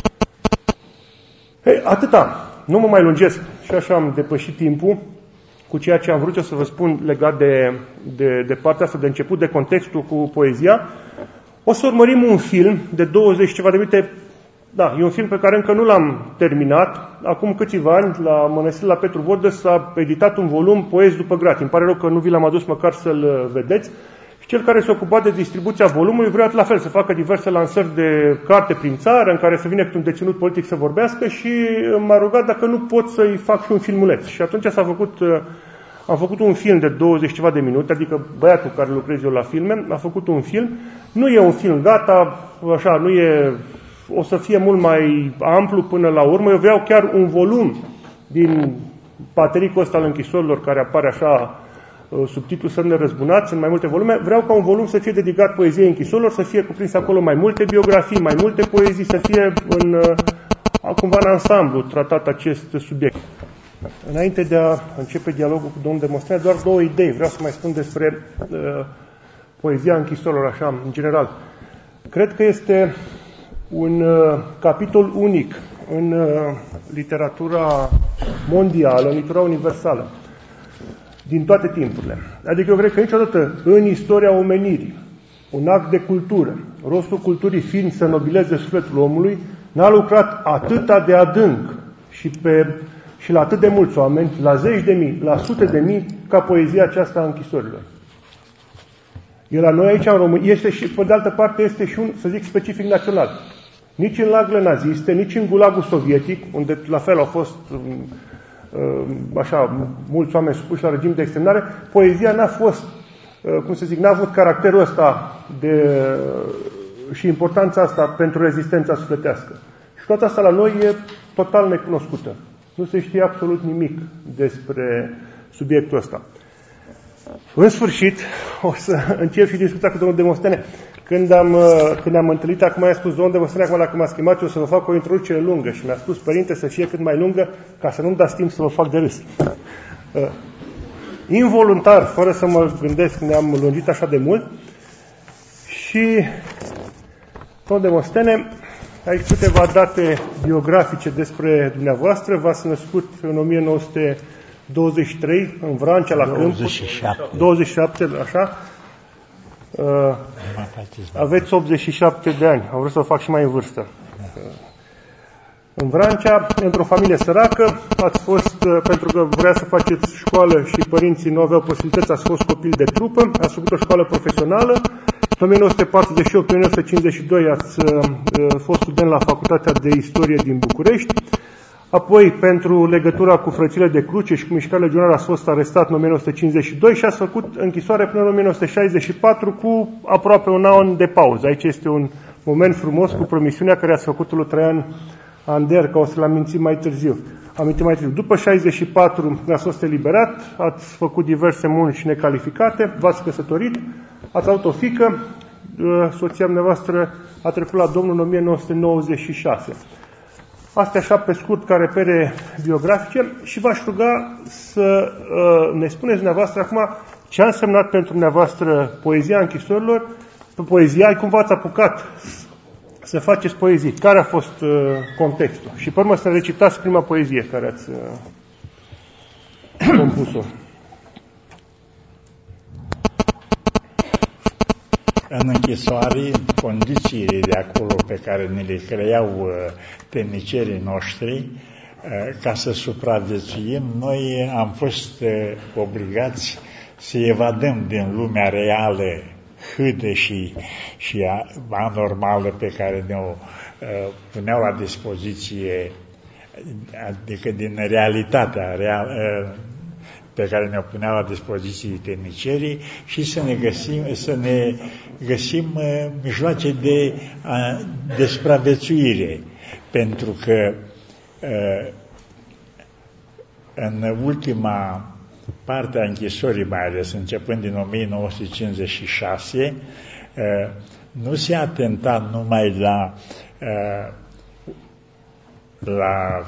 Atâta. Nu mă mai lungesc. Și așa am depășit timpul cu ceea ce am vrut să vă spun legat de partea asta de început, de contextul cu poezia. O să urmărim un film de 20 ceva de minute. Da, e un film pe care încă nu l-am terminat. Acum câțiva ani, la Mănăstirea la Petru Vodă, s-a editat un volum Poezi după gratii. Îmi pare rău că nu vi l-am adus măcar să-l vedeți. Și cel care s-a ocupat de distribuția volumului vrea la fel să facă diverse lansări de carte prin țară, în care să vină cu un deținut politic să vorbească, și m-a rugat dacă nu pot să-i fac și un filmuleț. Și atunci am făcut un film de 20 ceva de minute, adică băiatul care lucrez eu la filme a făcut un film. Nu e un film gata, așa, nu e, o să fie mult mai amplu până la urmă. Eu vreau chiar un volum din patericul ăsta al închisorilor, care apare așa sub titlul Să ne răzbunați, în mai multe volume. Vreau ca un volum să fie dedicat poeziei închisorilor, să fie cuprins acolo mai multe biografii, mai multe poezii, să fie cumva în ansamblu tratat acest subiect. Înainte de a începe dialogul cu domnul Demostene, doar 2 idei. Vreau să mai spun despre poezia închisorilor, așa, în general. Cred că este un capitol unic în literatura mondială, în literatura universală, din toate timpurile. Adică eu cred că niciodată în istoria omenirii, un act de cultură, rostul culturii fiind să nobileze sufletul omului, N-a lucrat atâta de adânc și la atât de mulți oameni, la zeci de mii, la sute de mii, ca poezia aceasta a închisorilor. El la noi aici în România este și, pe de altă parte, este și un, să zic, specific național. Nici în lagările naziste, nici în gulagul sovietic, unde la fel au fost așa, mulți oameni supuși la regim de exterminare, poezia n-a fost, n-a avut caracterul ăsta și importanța asta pentru rezistența sufletească. Și toată asta la noi e total necunoscută. Nu se știe absolut nimic despre subiectul ăsta. În sfârșit, o să încep și discuția cu domnul Demostene. Când am întâlnit, acum i-a spus, domnul Demostene, acum dacă m-a schimbat, eu să vă fac o introducere lungă. Și mi-a spus, părinte, să fie cât mai lungă, ca să nu-mi dați timp să vă fac de râs. Involuntar, fără să mă gândesc, ne-am lungit așa de mult. Și, domnul Demostene, aici câteva date biografice despre dumneavoastră. V-ați născut în 1923, în Vrancea, la 27. Câmpul. 27, așa. Aveți 87 de ani. Am vrut să o fac și mai în vârstă. În Vrancea, într-o familie săracă, ați fost, pentru că vrea să faceți școală și părinții nu aveau posibilități, ați fost copil de trupă, ați făcut o școală profesională. În 1948-1952 ați fost student la Facultatea de Istorie din București. Apoi, pentru legătura cu Frățile de Cruce și cu mișcarea legionară, ați fost arestat în 1952 și ați făcut închisoare până în 1964 cu aproape un an de pauză. Aici este un moment frumos cu promisiunea care ați făcut-o lui Traian Ander, că o să-l amintim mai târziu. După 64 ați fost eliberat, ați făcut diverse munci necalificate, v-ați căsătorit, ați avut o fică, soția dumneavoastră a trecut la Domnul în 1996. Astea așa pe scurt ca repere biografice și v-aș ruga să ne spuneți dumneavoastră acum ce a însemnat pentru dumneavoastră poezia închisorilor, poezia, cum v-ați apucat să faceți poezii, care a fost contextul. Și pe urmă să recitați prima poezie care ați compus-o. În închisoare, condițiile de acolo pe care ne le creau temnicerii noștri, ca să supraviețuim, noi am fost obligați să evadăm din lumea reală, hâdă și anormală pe care ne-o puneau la dispoziție, adică din realitatea pe care ne-o puneau la dispoziție temnicerii și să ne găsim mijloace de supraviețuire. Pentru că în ultima parte a închisorii, mai ales începând din 1956, nu se atenta numai la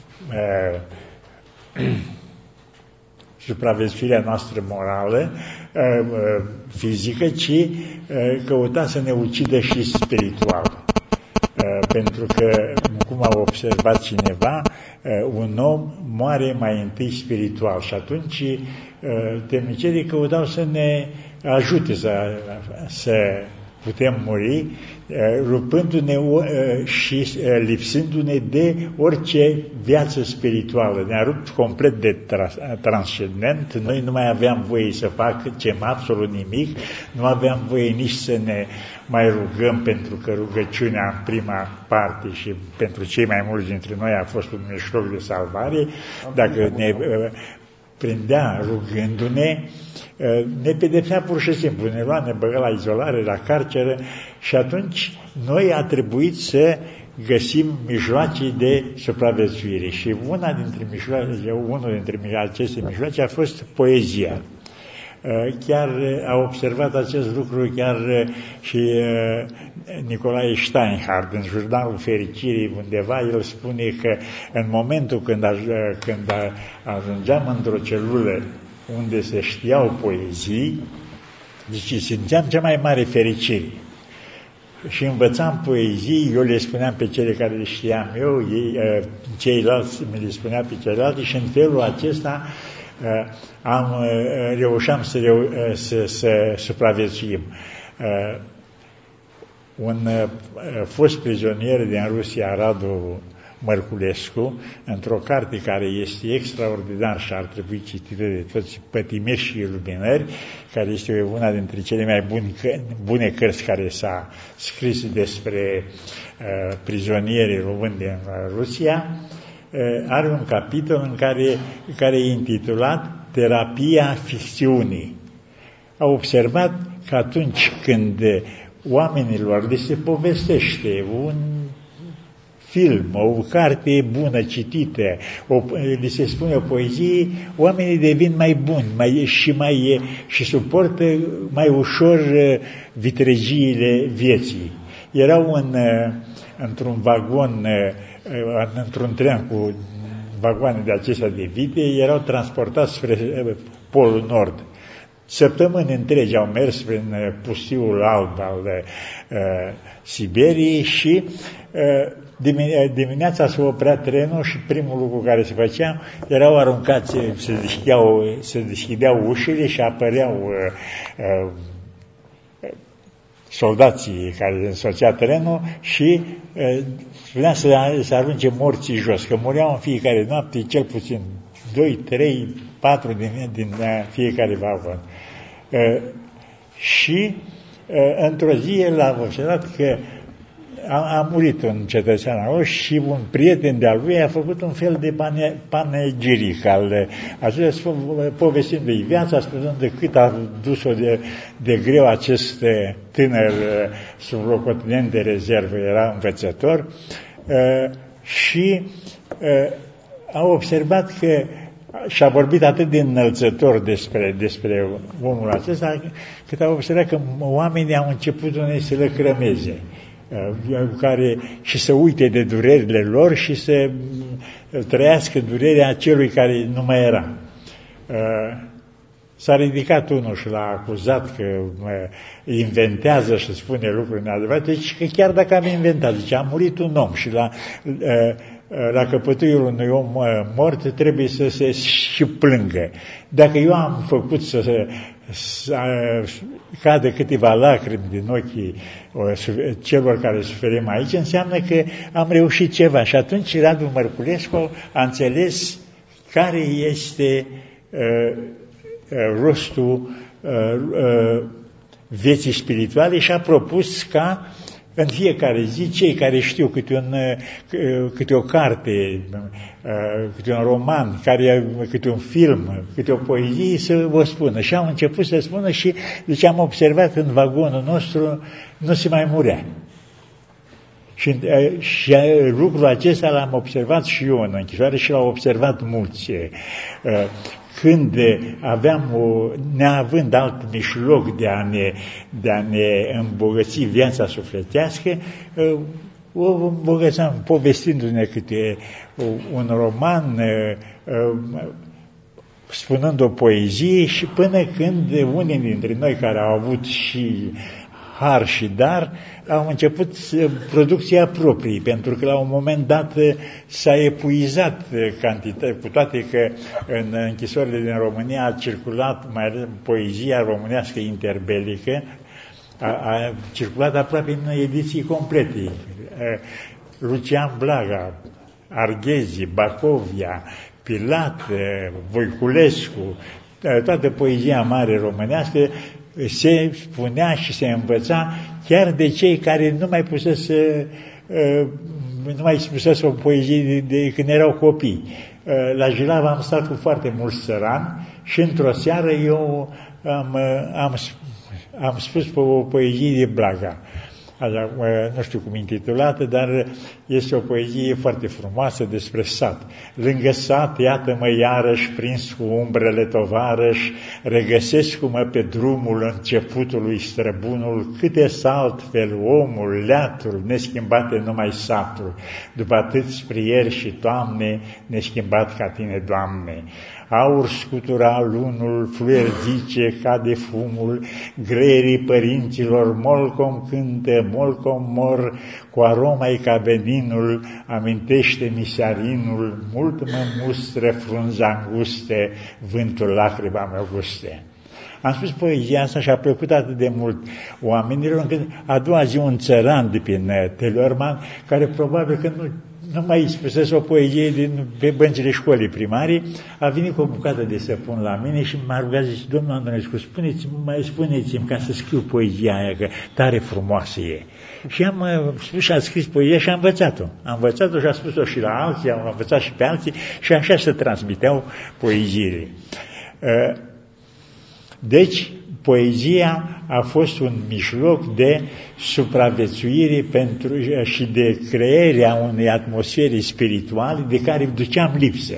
supraviețuirea noastră morală, fizică, ci căuta să ne ucidă și spiritual. Pentru că, cum a observat cineva, un om moare mai întâi spiritual și atunci temnicerii căutau să ne ajute să putem muri, rupându-ne și lipsindu-ne de orice viață spirituală. Ne-a rupt complet de transcendent. Noi nu mai aveam voie să facem absolut nimic, nu aveam voie nici să ne mai rugăm, pentru că rugăciunea în prima parte și pentru cei mai mulți dintre noi a fost un mijloc de salvare. Dacă ne prindea rugându-ne, ne pedepsea pur și simplu, ne lua, ne băga la izolare, la carceră și atunci noi a trebuit să găsim mijloace de supraviețuire și unul dintre aceste mijloace a fost poezia. Chiar a observat acest lucru chiar și Nicolae Steinhardt în Jurnalul Fericirii, undeva el spune că în momentul când ajungeam într-o celulă unde se știau poezii, deci simțeam cea mai mare fericire. Și învățam poezii, eu le spuneam pe cele care le știam eu, ceilalți mi le spuneam pe ceilalți și în felul acesta reușeam să supraviețuim. un fost prizonier din Rusia, Radu Mărculescu, într-o carte care este extraordinar și ar trebui citită de toți pătimiri și iluminări, care este una dintre cele mai bune cărți care s-a scris despre prizonierii români din Rusia, are un capitol în care e intitulat Terapia ficțiunii. A observat că atunci când oamenilor li se povestește un film, o carte bună citită, li se spune o poezie, oamenii devin mai buni și suportă mai ușor vitregiile vieții. Erau într-un vagon, într-un tren cu vagoane de acestea de vite, erau transportați spre Polul Nord. Săptămâni întregi au mers prin pustiul alb al Siberiei și dimineața se oprea trenul și primul lucru care se făcea erau aruncați, se deschideau ușile și apăreau soldații care însoțea trenul și spunea să arunce morții jos, că mureau în fiecare noapte cel puțin 2, 3, 4 din fiecare vagon. Și într-o zi el a observat că a murit un cetățean al lui și un prieten de-al lui a făcut un fel de panegiric al acesta, povestindu-i viața, spunând de cât a dus-o de greu acest tânăr sublocotenent de rezervă, era învățător, și a observat că și-a vorbit atât de înălțător despre omul acesta, cât a observat că oamenii au început unei să lăcrămeze, și să uite de durerile lor și să trăiască durerea celui care nu mai era. S-a ridicat unul și l-a acuzat că inventează și spune lucruri neadevărate, deci că chiar dacă am inventat, zice, a murit un om și la căpătâiul unui om mort trebuie să se și plângă. Dacă eu am făcut să cadă câteva lacrimi din ochii celor care suferim aici, înseamnă că am reușit ceva. Și atunci Radu Mărculescu a înțeles care este rostul vieții spirituale și a propus ca în fiecare zi cei care știu câte o carte, câte un roman, câte un film, câte o poezie să o spună. Și am început să spună și deci am observat în vagonul nostru nu se mai murea. Și lucrul acesta l-am observat și eu în închisoare și l-au observat mulți. Când neavând alt mijloc de a ne îmbogăți viața sufletească, o îmbogățeam povestindu-ne câte un roman, spunând o poezie și până când unii dintre noi care au avut și har și dar, au început producția proprie, pentru că la un moment dat s-a epuizat cantitatea, cu toate că în închisorile din România a circulat mai ales poezia românească interbelică, a circulat aproape în ediții complete. Lucian Blaga, Arghezi, Bacovia, Pilat, Voiculescu, toată poezia mare românească se spunea și se învăța chiar de cei care nu mai spusese o poezie de când erau copii. La Jilava am stat cu foarte mulți țărani și într-o seară eu am spus o poezie de Blaga. Așa, nu știu cum intitulată, dar este o poezie foarte frumoasă despre sat. Lângă sat, iată-mă iarăși prins cu umbrele tovarăși, regăsesc-mă pe drumul începutului străbunul, câte altfel omul, leatul, neschimbate numai satul, după atâți prieri și toamne, neschimbat ca tine, Doamne. Aur scutura lunul, fluier zice, cade fumul, greierii părinților, molcom cântă, molcom mor, cu aroma-i ca veninul, amintește-mi searinul, mult mă mustră frunza înguste, vântul lacrima mea guste. Am spus poezia asta și a plăcut atât de mult oamenilor, încât a doua zi un țăran de prin Telorman, care probabil că nu mai spusese o poezie pe băncile școlii primarii, a venit cu o bucată de săpun la mine și m-a rugat, zice, domnul Antonescu, spuneți-mi ca să scriu poezia aia, că tare frumoasă e. Și am spus și am scris poezia și am învățat-o. Am învățat-o și am spus-o și la alții, am învățat și pe alții și așa se transmiteau poeziile. Deci, poezia a fost un mijloc de supraviețuire și de crearea unei atmosfere spirituale de care duceam lipsă.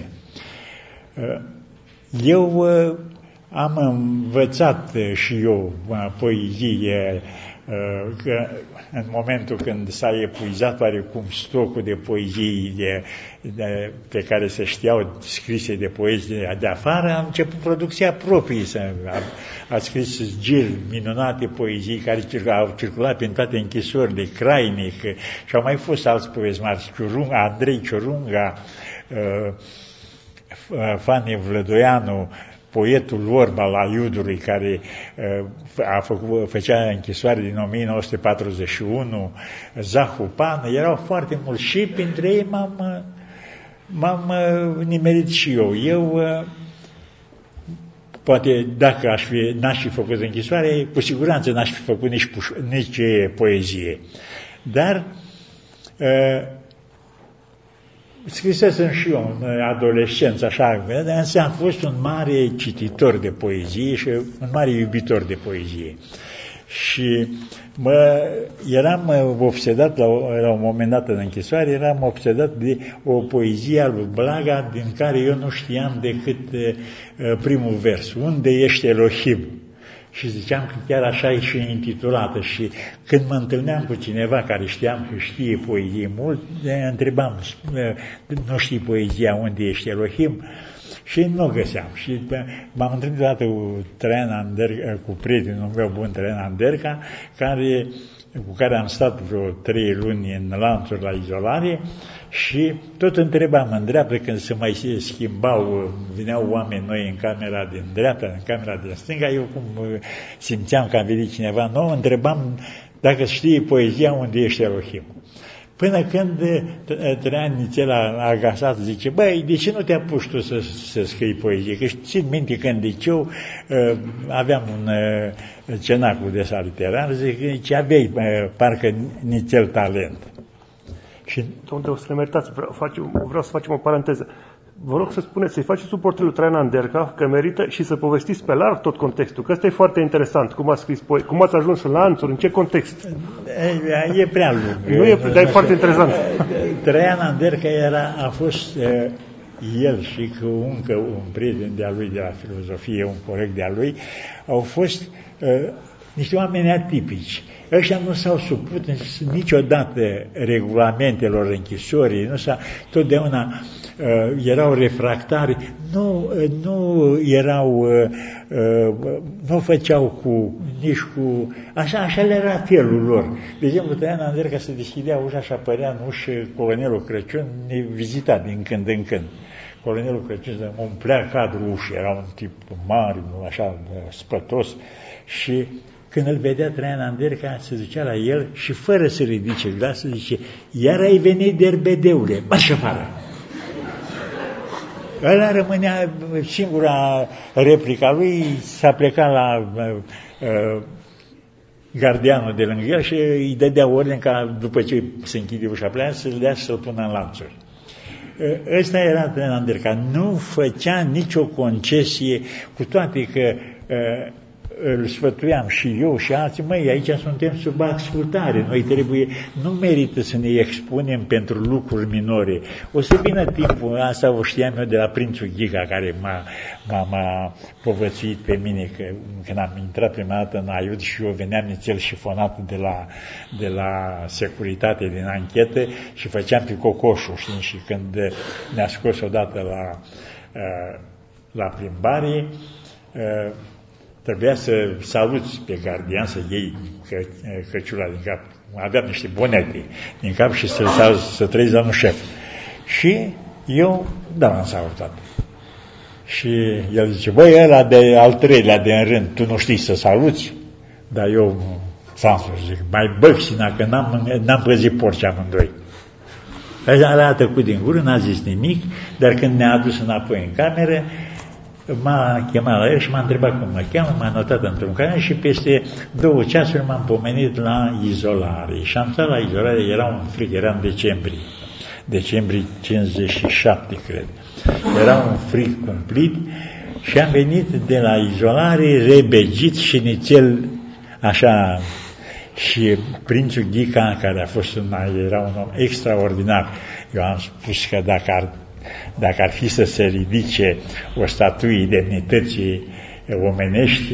Eu am învățat și eu poezie, că în momentul când s-a epuizat oarecum stocul de poezii pe care se știau scrise de poezie de afară, am început producția proprie. A scris giri minunate poezii care au circulat prin toate închisorile, Crainic, și au mai fost alți poezi mari, Andrei Ciorunga, Fani Vlădoianu, poetul Orba la Iudului, care făcea închisoare din 1941, Zahu Pan, erau foarte mulți și printre ei m-am nimerit și eu. Eu, poate, dacă n-aș fi făcut închisoare, cu siguranță n-aș fi făcut nici poezie. Dar scrisesem și eu în adolescență, așa, însă am fost un mare cititor de poezie și un mare iubitor de poezie. Și eram obsedat, la un moment dat în închisoare, eram obsedat de o poezie a lui Blaga, din care eu nu știam decât primul vers, Unde ești Elohim? Și ziceam că chiar așa e și intitulată. Și când mă întâlneam cu cineva care știam că știe poezie mult, întrebam, nu știi poezia Unde ești Elohim? Și nu o găseam. Și m-am întâlnit odată cu prietenul meu bun, Traian Anderca, cu care am stat vreo 3 luni în lanțuri la izolare și tot întrebam în dreapta, când se mai schimbau, vineau oameni noi în camera din dreapta, în camera din stânga, eu cum simțeam că a venit cineva nou, întrebam dacă știe poezia Unde ești Elohim. Până când Traian Nițel a agasat, zice, băi, de ce nu te apuci tu să scrii poezie? Că țin minte că în liceu aveam un cenacul de sal literar, zice, aveai parcă Nițel talent. Și unde o să le meritați, vreau să facem o paranteză. Vă rog să spuneți, să-i faceți suportul lui Traian Anderca, că merită, și să povestiți pe larg tot contextul, că ăsta e foarte interesant, cum ați scris cum ați ajuns în lanțuri, în ce context. E prea lung. Nu e, dar e foarte interesant. Traian Anderca a fost el și cu încă un prieten de-a lui de la filozofie, un coleg de-a lui, au fost niște oameni atipici. Ăștia nu s-au supus niciodată regulamentelor închisorii, totdeauna erau refractari, nu făceau nici cu... Așa le era felul lor. De exemplu, Traian Anderca se deschidea ușa și apărea în ușă colonelul Crăciun, ne vizita din când în când. Colonelul Crăciun umplea cadrul ușii, era un tip mare, așa, spătos, și când îl vedea Traian Anderca, se ducea la el și fără să ridice glasul, zice, iar ai venit derbedeule, marș afară. Ăla rămânea singura replica lui, s-a plecat la gardianul de lângă el și îi dădea ordine ca, după ce se închide ușa pleacă, să-l dea să-l pună în lanțuri. Ăsta era Traian Anderca, nu făcea nicio concesie, cu toate că îl sfătuiam și eu și alții, aici suntem sub ascultare, nu merită să ne expunem pentru lucruri minore. O să vină timpul, asta o știam eu de la Prințul Ghiga, care m-a povățuit pe mine, că când am intrat prima dată în Aiud și eu veneam nițel șifonat de la securitate din anchetă și făceam pe cocoșul, știi? Și când ne-a scos odată la plimbare, trebuia să saluți pe gardian, să iei căciula din cap. Aveam niște bonete din cap și să trăiți la un șef. Și eu, am salutat. Și el zice, băi, ăla de al treilea de în rând, tu nu știi să saluți? Dar eu, Sansu, zic, mai băxina, că n-am păzit porci amândoi. Ăla a trecut din gură, n-a zis nimic, dar când ne-a adus înapoi în cameră, m-a chemat la el și m-a întrebat cum mă cheamă, m-a notat într-un cameră și peste 2 ceasuri m-am pomenit la izolare. Și am stat la izolare, era un frig, era în decembrie 57, cred. Era un frig cumplit și am venit de la izolare rebegit și nițel așa. Și prințul Ghica, care a fost era un om extraordinar, eu am spus că dacă ar fi să se ridice o statuie demnității omenești,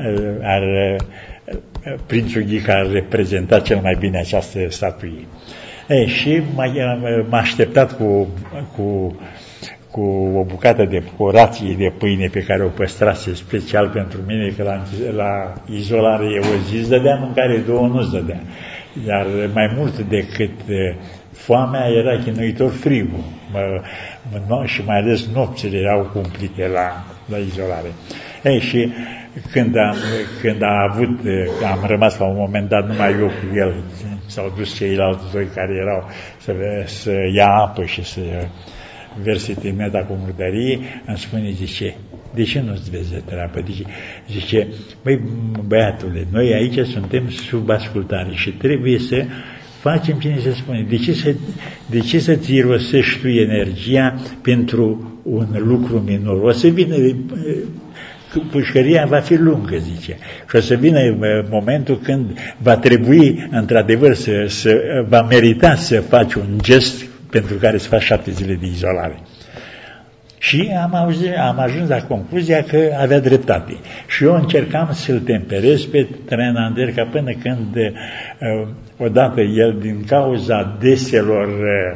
prințul Ghica ar reprezenta cel mai bine această statuie. Și m-a așteptat cu o bucată de rație de pâine pe care o păstrase special pentru mine, că la izolare o zi îți dădea mâncare, 2 nu-ți dădea. Dar mai mult decât foamea era chinuitor frigul. Și mai ales nopțile erau cumplite la izolare. Și când am rămas la un moment dat numai eu cu el, s-au dus ceilalți 2 care erau să ia apă și să verse timeta cu murdărie, îmi spune, zice, de ce nu-ți vezi de treabă? Zice, băi, băiatule, noi aici suntem sub ascultare și trebuie să facem cine se spune. De ce să-ți irosești tu energia pentru un lucru minor? O să vină, pușcăria va fi lungă, zice, și o să vină momentul când va trebui, într-adevăr, va merita să faci un gest pentru care să faci 7 zile de izolare. Și am ajuns la concluzia că avea dreptate. Și eu încercam să-l temperez pe Trenander, până când odată el, din cauza deselor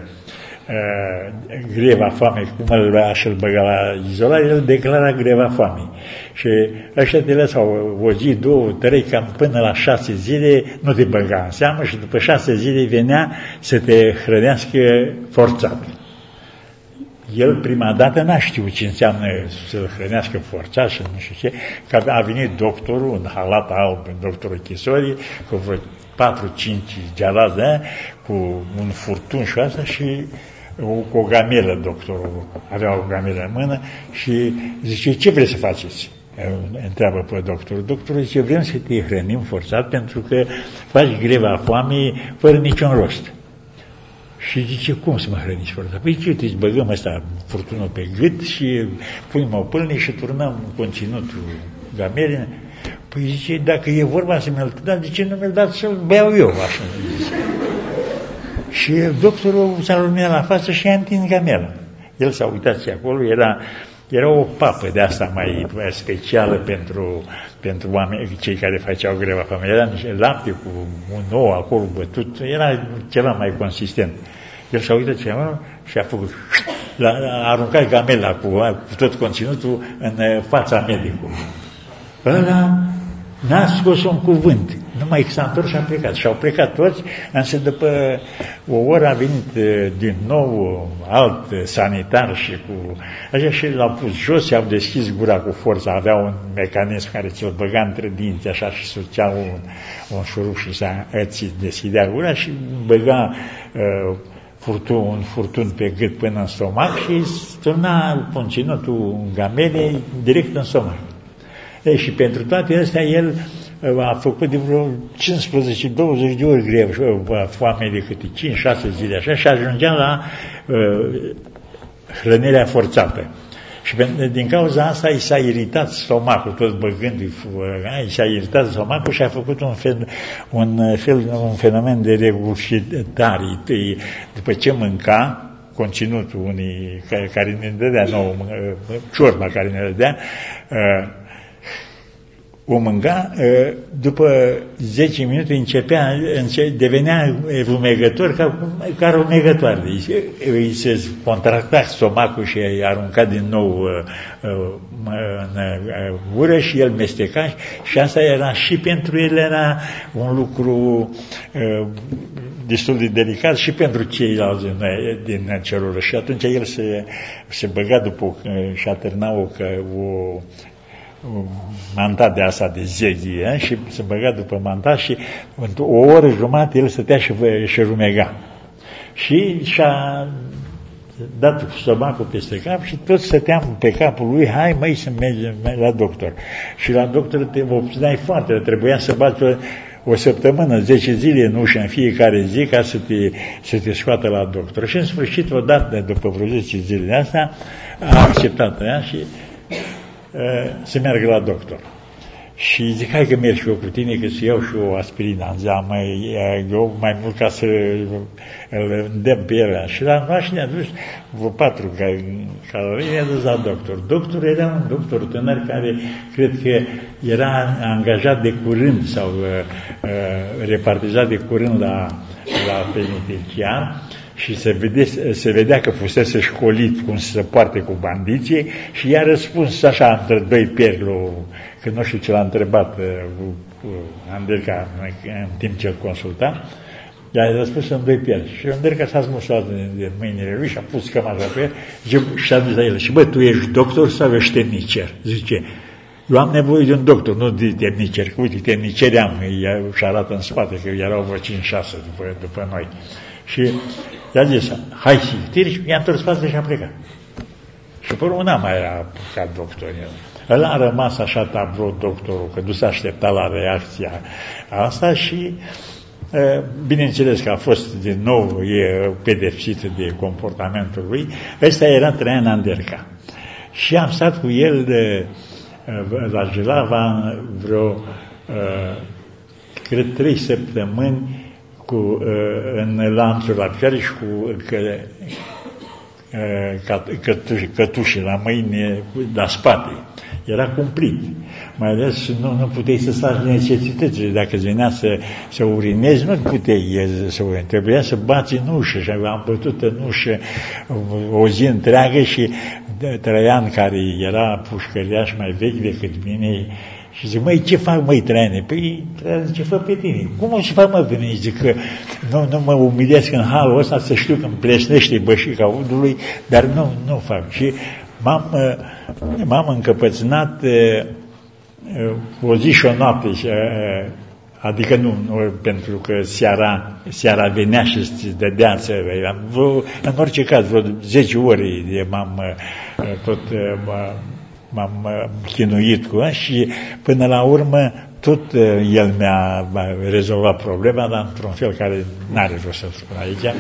greva foamei, cum îl lua și îl băga la izolare, el declara greva foamei. Și ăștia te lăsau o zi, 2, 3, cam până la 6 zile, nu te băga în seamă și după 6 zile venea să te hrănească forțat. El prima dată n-a știut ce înseamnă să-l hrănească forțat și nu știu ce, că a venit doctorul în halat alb, doctorul Chisori, cu vreo 4-5 gealați de aia, cu un furtun și asta și cu o gamelă, doctorul avea o gamelă în mână și zice, ce vreți să faceți? Întreabă pe doctorul. Doctorul zice, vrem să te hrănim forțat pentru că faci greva foamei fără niciun rost. Și zice, cum să mă hrăniți forțat? Păi ce, îți băgăm ăsta furtunul pe gât și punem o pâlnie și turnăm conținutul gamelei. Păi zice, dacă e vorba să mi-l dați, de ce nu mi-l dați să-l beau eu? Așa zice. Și doctorul s-a luminat la față și a întins gamela. El s-a uitat și acolo, era o papă de asta mai specială pentru oameni, cei care făceau greva foamei. Era niște lapte cu un ou acolo bătut, era ceva mai consistent. El s-a uitat și a făcut, a aruncat gamela cu tot conținutul în fața medicului. Ăla n-a scos un cuvânt, numai că s-a întors și a plecat. Și au plecat toți, însă după o oră a venit din nou alt sanitar și cu așa și l-au pus jos și au deschis gura cu forță. Avea un mecanism care ți-l băga între dinți așa și sucea un șurub și îți deschidea gura și băga un furtun pe gât până în stomac și turna conținutul gamelei direct în stomac. Și pentru toate astea el a făcut de vreo 15-20 de ori grevă foame de câte 5-6 zile așa și ajungea la hrănirea forțată. Și din cauza asta i s-a iritat stomacul, tot băgându-i, i s-a iritat stomacul și a făcut un fenomen de regurgitare. După ce mânca conținutul unii care ne dădea nouă, ciorba care ne dădea, o mânca, după 10 minute devenea rumegător ca rumegătoare. Îi se contracta stomacul și îi arunca din nou în ură și el mesteca și asta era și pentru el era un lucru destul de delicat și pentru ceilalți din celulă. Și atunci el se băga după și atârna o manta de asta de zeghie și se băga după manta și o oră jumătate el stătea și rumega. Și și-a dat stomacul peste cap și tot stăteam pe capul lui, hai măi să mergem la doctor. Și la doctor te obțineai foarte, trebuia să bați o săptămână, 10 zile în ușă în fiecare zi ca să te scoată la doctor. Și în sfârșit, odată după vreo 10 zile de asta, a acceptat ea și să meargă la doctor. Și zic, hai că merg și eu cu tine, că să iau și o aspirină. Zic, eu mai mult ca să îl îndemn pe el. Și la noi ne-a dus vreo 4 calorii, ne-a dus la doctor. Doctorul era un doctor tânăr care cred că era angajat de curând sau repartizat de curând la penitenciar și se vedea că fusese școlit cum să se poarte cu bandiții și i-a răspuns așa între doi pieri, că nu știu ce l-a întrebat Anderca în timp ce îl consulta, i-a răspuns în doi pieri. Și Anderca s-a smușat de mâinile lui și a pus cămașa pe el și a zis la el, și bă, tu ești doctor sau ești temnicer? Zice, eu am nevoie de un doctor, nu de temnicer, că uite, temniceri am, și arată în spate, că erau vreo 5-6 după noi. Și i-a zis, hai și tiri, i-a întors față și a plecat. Și pe urmă n-a mai era ca doctor el. El a rămas așa tablou doctorul, că nu s-a așteptat la reacția asta și bineînțeles că a fost din nou pedepsit de comportamentul lui. Ăsta era Traian Anderca. Și am stat cu el la Jilava vreo cred 3 săptămâni în lanțul la picioare și cu cătușe la mâini, la spate. Era cumplit. Mai ales nu puteai să faci necesitățile. Dacă îți venea să urinezi, nu puteai să urinezi. Trebuia să bați în ușă. Și am bătut în ușă o zi întreagă și Traian, care era pușcăriaș mai vechi decât mine, și zic, măi, ce fac, măi, Traiane? Păi, ce fac pe tine? Cum o să fac, mă, pe mine? Zic că nu mă umilesc în halul ăsta, să știu că îmi plesnește bășica udului, dar nu fac. Și m-am încăpățânat o zi și o noapte, adică nu pentru că seara venea și îți dădea în orice caz, vreo 10 ore m-am chinuit cu ea și până la urmă tot el mi-a rezolvat problema, dar într-un fel care n-are rost să spun aici.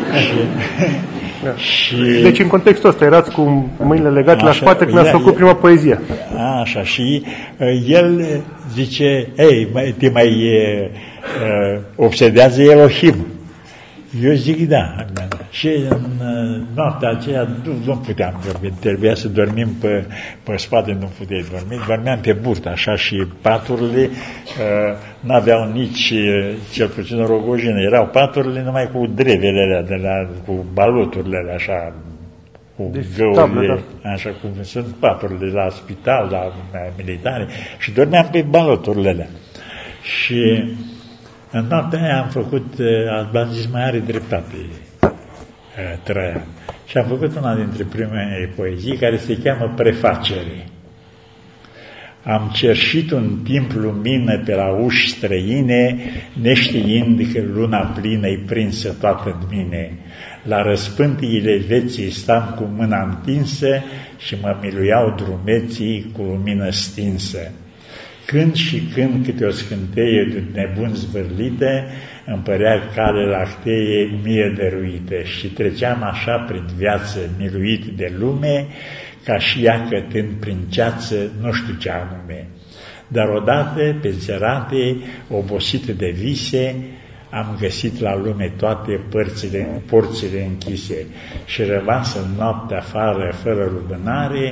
Și deci în contextul ăsta erați cu mâinile legate la spate când ați făcut prima poezie. Așa, și el zice, ei, te mai obsedează Elohim. Eu zic da. Și în noaptea aceea nu puteam dormi, trebuia să dormim pe spate, nu puteai dormi, dormeam pe burtă, așa, și paturile n-aveau nici, cel puțin o rogojină, erau paturile numai cu drevele alea, cu baloturile alea, așa, cu deci, găurile, da. Așa cum sunt paturile la spital, la militare, și dormeam pe baloturile alea. Și în noaptea aia am zis, mai are dreptate Traian. Și am făcut una dintre primele poezii care se cheamă Prefacere. Am cerșit un timp lumină pe la uși străine, neștiind că luna plină-i prinsă toată în mine. La răspântiile vieții stam cu mâna întinsă și mă miluiau drumeții cu lumină stinsă. Când și când câte o scânteie de nebun zvârlite, îmi părea cale lacteie mie dăruite și treceam așa prin viață miluit de lume, ca și ea cătând prin ceață nu știu ce anume. Dar odată, pe țărate, obosită de vise, am găsit la lume toate porțile închise și rămas în noapte afară, fără lumânare,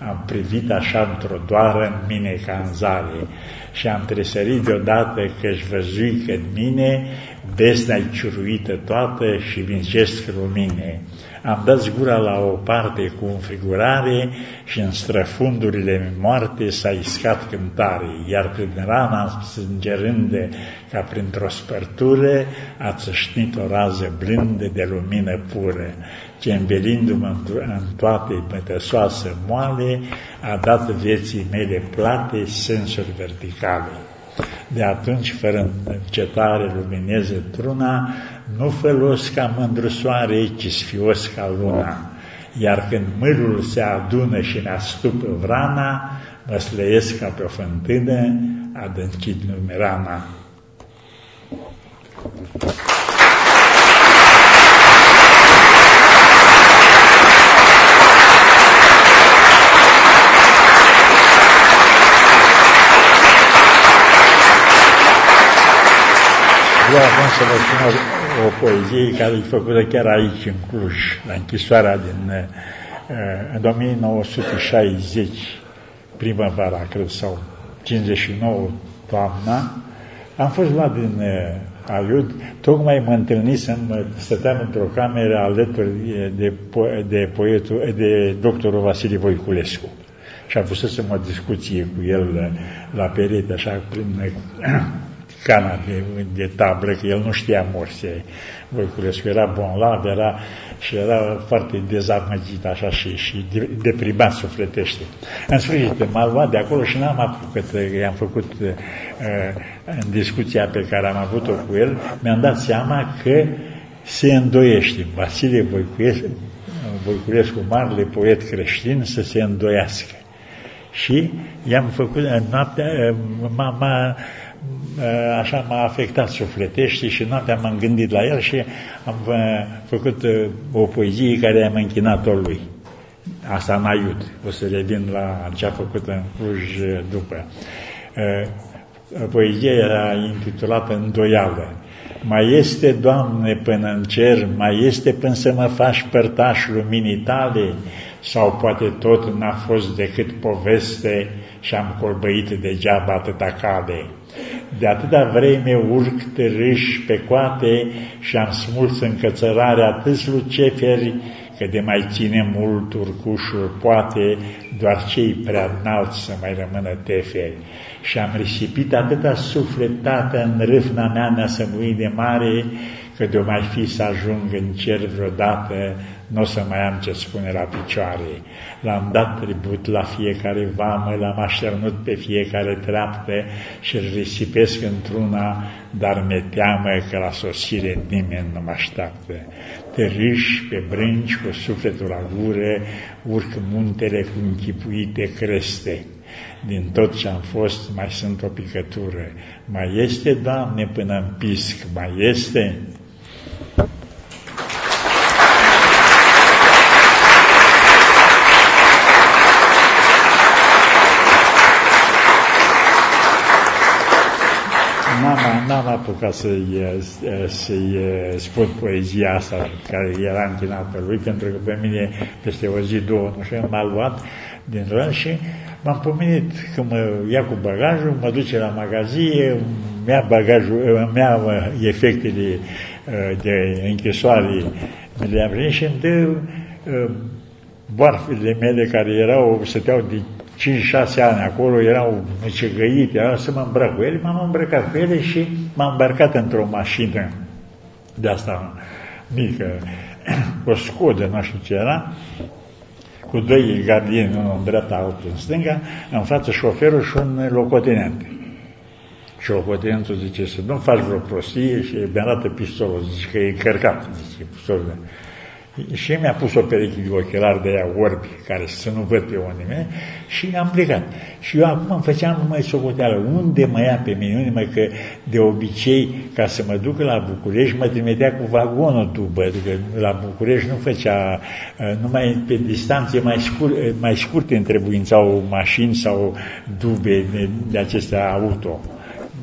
am privit așa într-o doară în mine ca în zare și am tresărit deodată că-și văzui că în mine besna-i ciuruită toată și vin gest lumine. Am dat gura la o parte cu înfrigurare și în străfundurile moarte s-a iscat cântare, iar prin rana sângerândă ca printr-o spărtură a țâșnit o rază blândă de lumină pură, ce învelindu-mă în toate bătăsoasă moale, a dat vieții mele plate sensuri verticale. De atunci, fără încetare lumineze truna, nu fălos ca mândru soare, ci sfios ca luna. Iar când mârul se adună și ne-astupă vrana, mă slăiesc ca pe o fântână, adâncit numerana. Vreau acum să vă spun o poezie care e făcută chiar aici, în Cluj, la închisoarea în 1960, primăvara, cred, sau 59, toamna. Am fost luat din Aiud, tocmai mă întâlnisem, stăteam într-o cameră alături de doctorul Vasile Voiculescu. Și am fusesem o discuție cu el la perete, așa, prin cana de tablă, că el nu știa morse. Voiculescu era bonlav, era foarte dezamăgit așa și deprimat sufletește. În sfârșit, m-a luat de acolo și n-am apucat, i-am făcut în discuția pe care am avut-o cu el, mi-am dat seama că se îndoiește. Vasile Voiculescu, marele poet creștin, să se îndoiască. Și i-am făcut, noaptea, așa m-a afectat sufletește și noaptea m-am gândit la el și am făcut o poezie care am închinat-o lui. Asta în Aiud. O să revin la ce a făcut în Cluj după. Poezia era intitulată Îndoială. Mai este, Doamne, până în cer, mai este până să mă faci părtaș luminii tale, sau poate tot n-a fost decât poveste și am colbăit degeaba atâta cale. De atâta vreme urc târâși pe coate și am smuls în cățărare atâți luceferi, că de mai ține mult urcușul poate doar cei prea înalți să mai rămână teferi. Și am risipit atâta sufletată în râvna mea neasămuine mare, că de-o mai fi să ajung în cer vreodată, nu o să mai am ce spune la picioare. L-am dat tribut la fiecare vamă, l-am așternut pe fiecare treaptă și îl risipesc într-una, dar mi-e teamă că la sosire nimeni nu mă așteaptă. Târâși pe brânci cu sufletul la gură, urc muntele cu închipuite creste. Din tot ce am fost mai sunt o picătură. Mai este, Doamne, până în pisc? Mai este? N-am apucat să-i spun poezia asta care era închinată lui, pentru că pe mine peste o zi, două, nu știu, m-a luat din rând și m-am pomenit că mă ia cu bagajul, mă duce la magazie, îmi ia efectele de închisoare, le-am primit și îmi dă boarfele mele care stăteau de 5-6 ani acolo, erau mecegăite, erau să mă îmbrac cu ele, m-am îmbrăcat cu ele și m-am îmbarcat într-o mașină de asta mică, o Skodă, nu știu ce era, cu doi gardieni, unul în dreapta, altul în stânga, în față șoferul și un locotenent. Și locotenentul zice să nu faci vreo prostie și mi arată pistolul, zice că e încărcat, zice pistolul. Și mi-a pus o pereche de ochelari de aia orbi, care să nu văd pe unde și am plecat. Și eu acum îmi făceam numai socoteală. Unde mă ia pe mine? Unde că de obicei, ca să mă duc la București, mă trimitea cu vagonul după, că la București nu făcea, numai pe distanțe mai scurte întrebuințau mașini sau dube de acestea auto.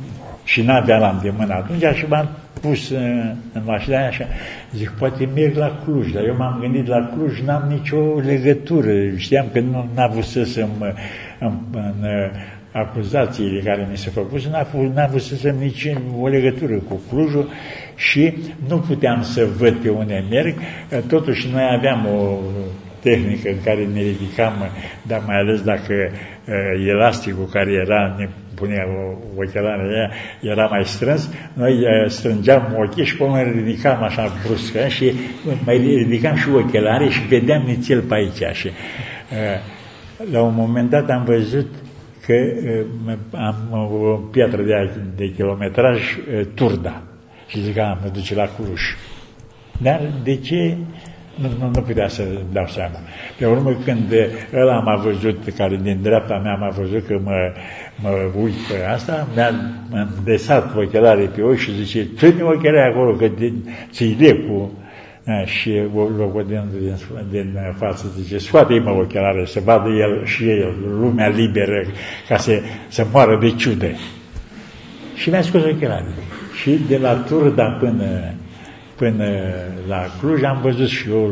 și n-avea la îndemână atunci și m-am pus în mașina aia și zic, poate merg la Cluj, dar eu m-am gândit la Cluj, n-am nicio legătură, știam că n-a vrut să în acuzațiile care mi se făcuse, n-a vrut să nici o legătură cu Clujul și nu puteam să văd pe unde merg, totuși noi aveam o tehnică în care ne ridicam, dar mai ales dacă elasticul care era, ne punea ochelarea aia, era mai strâns, noi strângeam ochii și până ne ridicam așa bruscă și mai ridicam și ochelare și vedeam nițel pe aici. Și la un moment dat am văzut că am o piatră de kilometraj Turda și zic, mă duce la Cluj. Dar de ce? Nu putea să dau seama. Pe urmă, când ăla m-a văzut, care din dreapta mea m-a văzut că mă uit pe asta, mi-a desat ochelare pe ochi și zice, ține ochelare acolo, că ți-i lepul. Și logodindu din față zice, scoate-i mă ochelare, să vadă el și el, lumea liberă, ca să moară de ciudă. Și mi-a scos ochelare. Și de la Turda până la Cluj am văzut și eu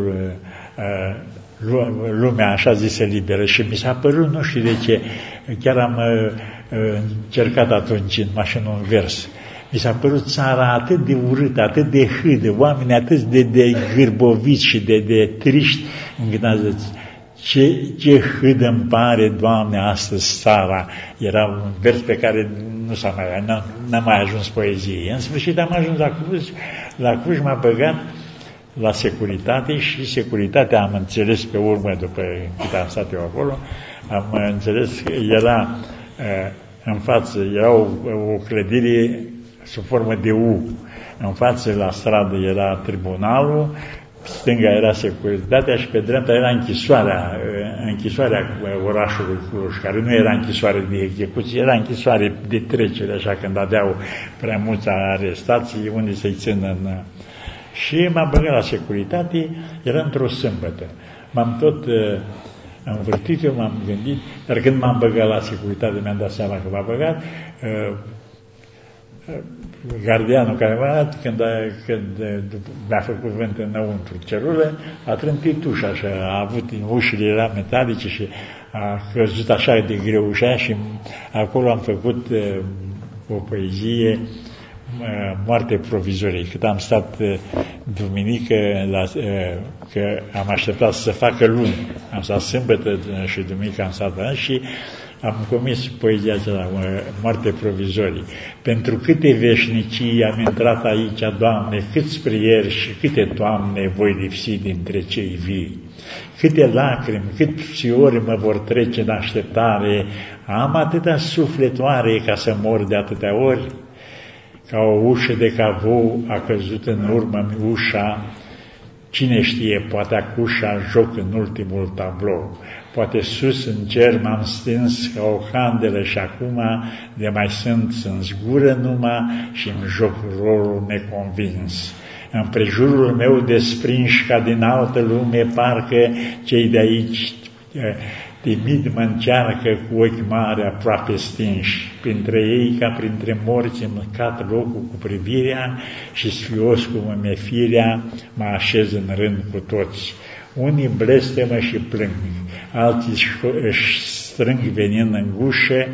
lumea așa zisă liberă și mi s-a părut, nu știu de ce, chiar am încercat atunci în mașină un vers. Mi s-a părut țara atât de urâtă, atât de hâdă, oameni atât de gârboviți și de triști, încât am zis, ce hâd îmi pare, Doamne, astăzi țara. Era un vers pe care n-am mai ajuns poezie. În sfârșit am ajuns la Cluj. La Cluj m-a băgat la securitate și securitatea am înțeles pe urmă, după cât am stat eu acolo, am înțeles că era în față, era o clădire sub formă de U. În față, la stradă, era tribunalul, stânga era securitatea și pe dreapta era închisoarea orașului Cluj, care nu era închisoare de execuție, era închisoare de trecere, așa, când aveau prea mulți arestații, unde să-i țină în... Și m-am băgat la securitate, era într-o sâmbătă. M-am tot învârtit, eu m-am gândit, dar când m-am băgat la securitate, mi-am dat seama că m-a băgat, gardianul care m-a dat, când mi-a făcut vânt înăuntru celulă, a trântit ușa așa, a avut, ușile era metalice și a căzut așa de greu ușa și acolo am făcut o poezie, Moarte provizorie. Cât am stat duminică, că am așteptat să facă luni. Am stat sâmbătă și duminică am stat și am comis poezia aceea, Moarte provizorie. Pentru câte veșnicii am intrat aici, Doamne, câți prieri și câte toamne voi lipsi dintre cei vii. Câte lacrimi, câți ori mă vor trece în așteptare, am atâta sufletoare ca să mor de atâtea ori. Ca o ușă de cavou a căzut în urmă ușa, cine știe, poate acușa joc în ultimul tablou. Poate sus în cer m-am stins ca o candelă și acum de mai sunt în zgură numai și îmi joc rolul neconvins. Împrejurul meu desprinși ca din altă lume, parcă cei de aici timid mă încearcă cu ochi mari aproape stinși. Printre ei, ca printre morți, îmi cat locul cu privirea și sfios cu mămefirea mă așez în rând cu toți. Unii blestemă și plâng, alții își strâng venind în gușă,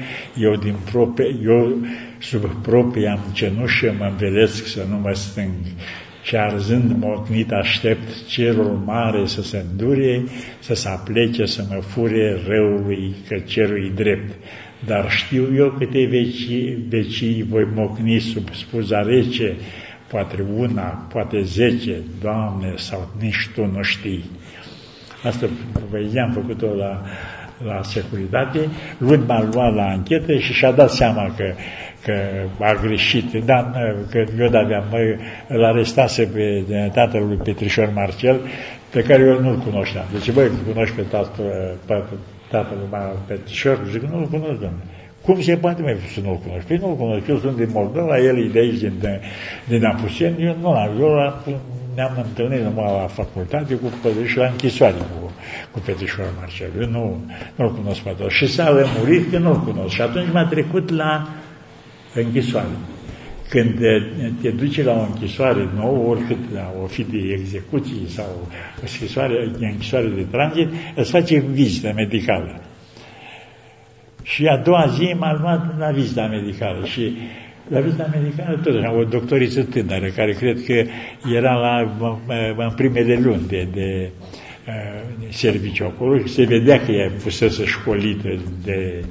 eu sub propria cenușă mă învelesc să nu mă stâng. Și arzând mocnit aștept cerul mare să se îndure, să se aplece, să mă fure răului, că cerul-i drept. Dar știu eu câte vecii voi mocni sub spuza rece, poate una, poate 10, Doamne, sau nici Tu nu știi. Asta poezia am făcut-o la securitate. Luni m-a luat la anchetă și și-a dat seama că a greșit, dar că eu aveam, îl arestase pe tatăl lui Petrișor Marcel, pe care eu nu-l cunoșteam. Deci, băi, îl cunoști pe tatăl lui Petrișor? Zic, nu-l cunosc, domnule. Cum se poate mai să nu-l cunoști? Păi nu-l cunosc, eu sunt din Moldova, el e de aici, din Apuseni, eu ne-am întâlnit numai la facultate și la închisoare cu Petrișor Marcel. Eu nu-l cunosc pe tot. Și s-a lămurit că nu-l cunosc. Și atunci m-a trecut la închisoare. când te duci la o închisoare nouă, oricât o fi de execuții sau închisoare de tranzit, îți face vizită medicală. Și a doua zi m-a luat la vizita medicală și la vizita medicală tot așa, o doctoriță tânără care cred că era în primele luni de serviciu acolo și se vedea că ea fusese școlită de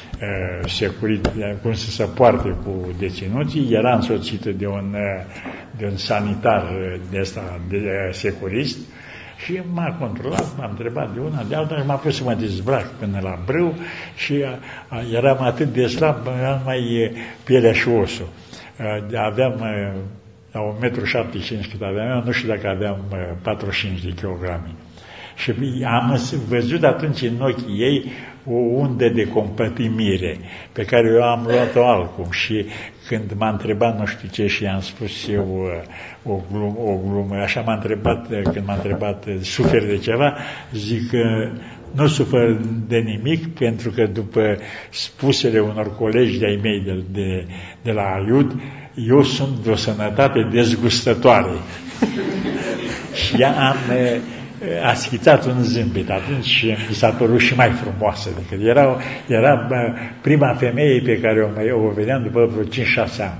cum să se poarte cu deținuții, era însoțită de un sanitar de securist și m-a controlat, m-a întrebat de una, de alta și m-a pus să mă dezbrac până la brâu și eram atât de slab, eram mai pielea și osul. Aveam la 1,75 m cât aveam, nu știu dacă aveam 45 de kilograme. Și am văzut atunci în ochii ei o undă de compătimire pe care eu am luat-o altcum și când m-a întrebat nu știu ce și i-am spus eu o glumă, așa m-a întrebat, când m-a întrebat suferi de ceva, zic că nu sufer de nimic pentru că după spusele unor colegi de-ai mei de la Aiud, eu sunt de o sănătate dezgustătoare. Și a schițat un zâmbet atunci și mi s-a părut și mai frumoasă decât era prima femeie pe care o vedeam după vreo 5-6 ani.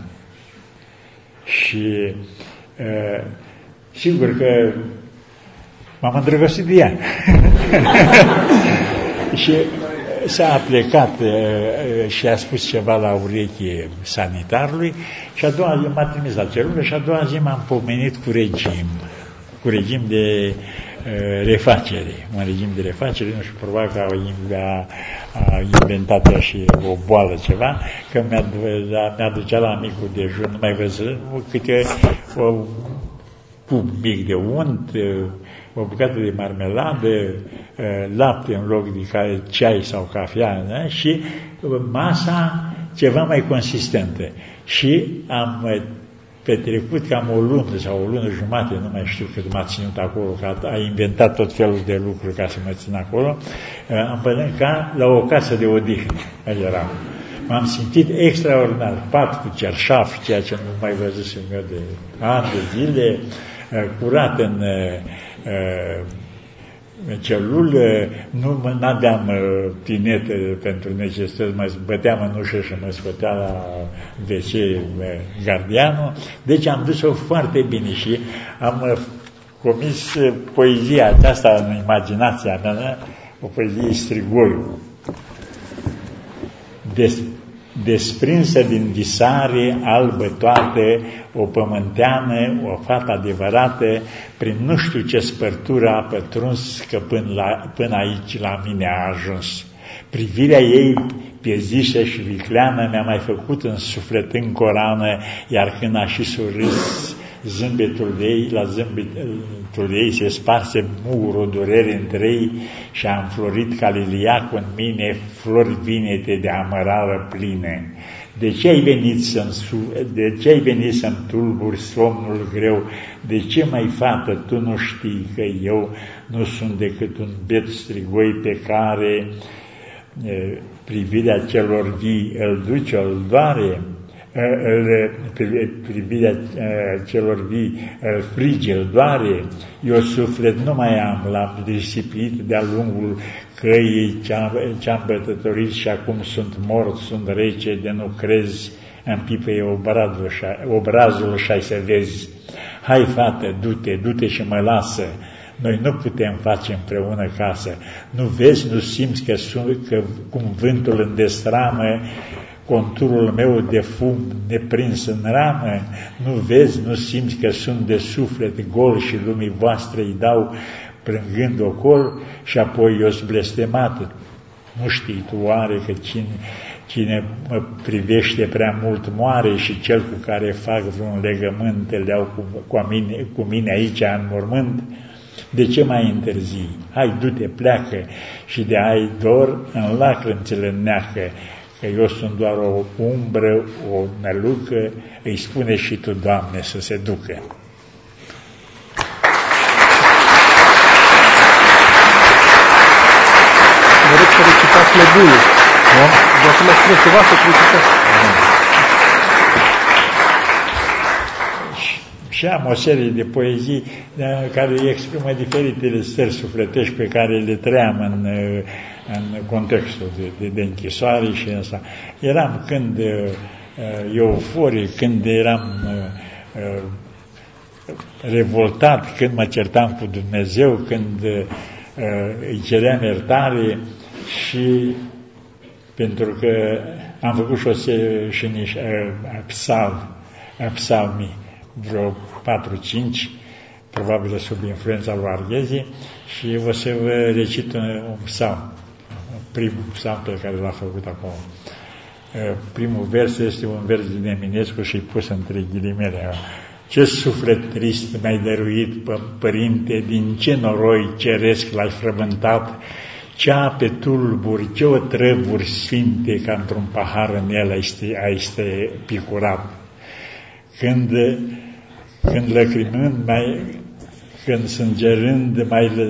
Și sigur că m-am îndrăgostit de ea. Și s-a plecat și a spus ceva la ureche sanitarului și a doua zi m-a trimis la celulă și a doua zi m-am pomenit cu regim de refacere. Un regim de refacere, nu știu, probabil că a inventat ea și o boală ceva, că mi-a ducea la micul dejun, nu mai văzut, câte o cub mic de unt, o bucată de marmeladă, lapte în loc de ceai sau cafea, da? Și masa ceva mai consistentă. Și am petrecut cam o lună sau o lună jumate, nu mai știu cât m-a ținut acolo, că a inventat tot felul de lucruri ca să mă țin acolo, am părut ca la o casă de odihnă. Eram. M-am simțit extraordinar, pat cu cerșaf, ceea ce nu mai văzusem eu de ani de zile, curat în celulă, nu aveam tinetă pentru necesități, mă băteam în ușă și mă scotea la WC gardianul, deci am dus-o foarte bine și am comis poezia aceasta în imaginația mea, o poezie Strigoi, desprinsă din visare albă toată, o pământeană, o fată adevărată, prin nu știu ce spărtură a pătruns, că până aici la mine a ajuns. Privirea ei piezișă și vicleană mi-a mai făcut în suflet încă o rană, iar când a și surâs zâmbetul ei, la zâmbetul ei se sparse murul o durere între ei și a înflorit ca liliacul în mine flori vinete de amărală pline. De ce ai venit să-mi tulburi somnul greu? De ce, mai fată, tu nu știi că eu nu sunt decât un biet strigoi pe care privirea celor vii îl duce, îl doare? Privirea celor vii îl frige, îl doare? Eu suflet nu mai am, l-am disiplit de-a lungul căii ce-am bătătorit și acum sunt mort, sunt rece, de nu crezi, în pipăie obrazul și ai să vezi. Hai, fată, du-te și mă lasă, noi nu putem face împreună casă. Nu vezi, nu simți că cum vântul îndestramă conturul meu de fum neprins în ramă? Nu vezi, nu simți că sunt de suflet gol și lumii voastre îi dau plângând ocol și apoi eu sunt blestemat? Nu știi tu oare că cine mă privește prea mult moare și cel cu care fac vreun legământ îl iau cu mine aici în mormânt? De ce mai întârzii? Hai, du-te, pleacă și de ai dor în lacrimi ți le neacă, că eu sunt doar o umbră, o nălucă, îi spune și tu, Doamne, să se ducă. Mă rog să recitați Lăbuie. De acum spune ceva să recitați. Și am o serie de poezii care exprimă diferitele stări sufletești pe care le trăiam în contextul de închisoare și asta. Eram când euforic, când eram revoltat, când mă certam cu Dumnezeu, când îi ceream iertare și pentru că am făcut și niște psalmi, vreo 4-5, probabil sub influența lui Arghezi, și o să vă recit un psalm, primul psalm pe care l-a făcut acum. Primul vers este un vers din Eminescu și pus între ghilimele. Ce suflet trist mi-ai dăruit, Părinte, din ce noroi ceresc l-ai frământat, ce ape tulburi, ce otrăvuri sfinte, ca într-un pahar în el ai picurat. Când lăcrimând, când sângerând,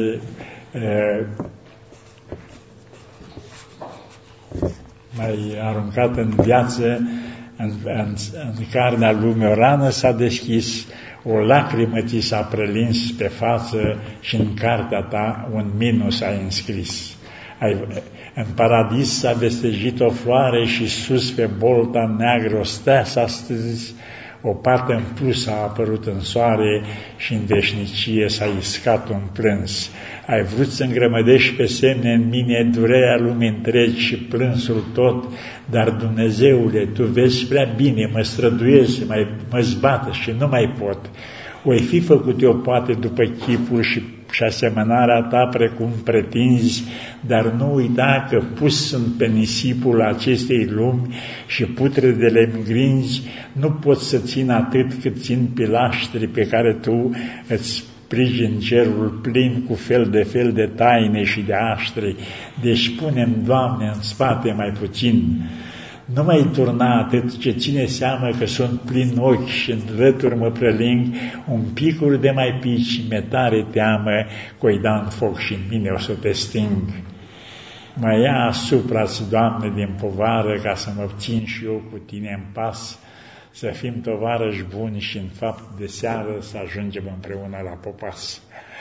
mai aruncat în viață, în carnea lumii o rană s-a deschis, o lacrimă ți s-a prelins pe față și în cartea ta un minus ai înscris. În paradis s-a vestejit o floare și sus pe bolta neagră o stea s-a stâns, o parte în plus a apărut în soare și în veșnicie s-a iscat un plâns. Ai vrut să îngrămădești pe semne în mine durerea lumii întregi și plânsul tot, dar Dumnezeule, Tu vezi prea bine, mă străduiesc, mă zbată și nu mai pot. Oi fi făcut eu poate după chipul și asemănarea Ta precum pretinzi, dar nu uita că pus sunt pe nisipul acestei lumi și putredele îngrinzi, nu pot să țin atât cât țin pilaștri pe care Tu îți sprijin cerul plin cu fel de taine și de aștri. Deci punem, Doamne, în spate mai puțin. Nu mai turna atât ce ține seamă că sunt plin ochi și în rături mă preling, un picuri de mai pici, mi-e tare teamă, că-i da în foc și în mine o să te sting. Mă ia asupra-ți, Doamne, din povară, ca să mă țin și eu cu Tine în pas, să fim tovarăși buni și în fapt de seară să ajungem împreună la popas.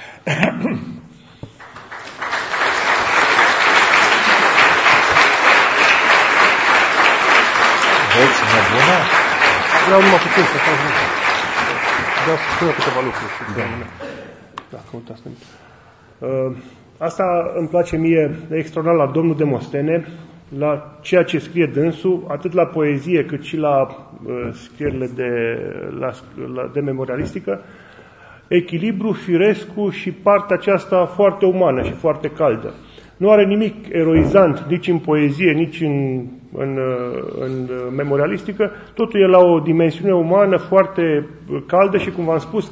Veți, nebună? Vreau numai puțin să fac lucruri. Vreau să spun câteva lucruri. Da, căutați. Asta îmi place mie extraordinar la domnul Demostene, la ceea ce scrie dânsul, atât la poezie cât și la scrierile de memorialistică, echilibru firescu și partea aceasta foarte umană și foarte caldă. Nu are nimic eroizant nici în poezie, nici în memorialistică, totul e la o dimensiune umană foarte caldă și, cum v-am spus,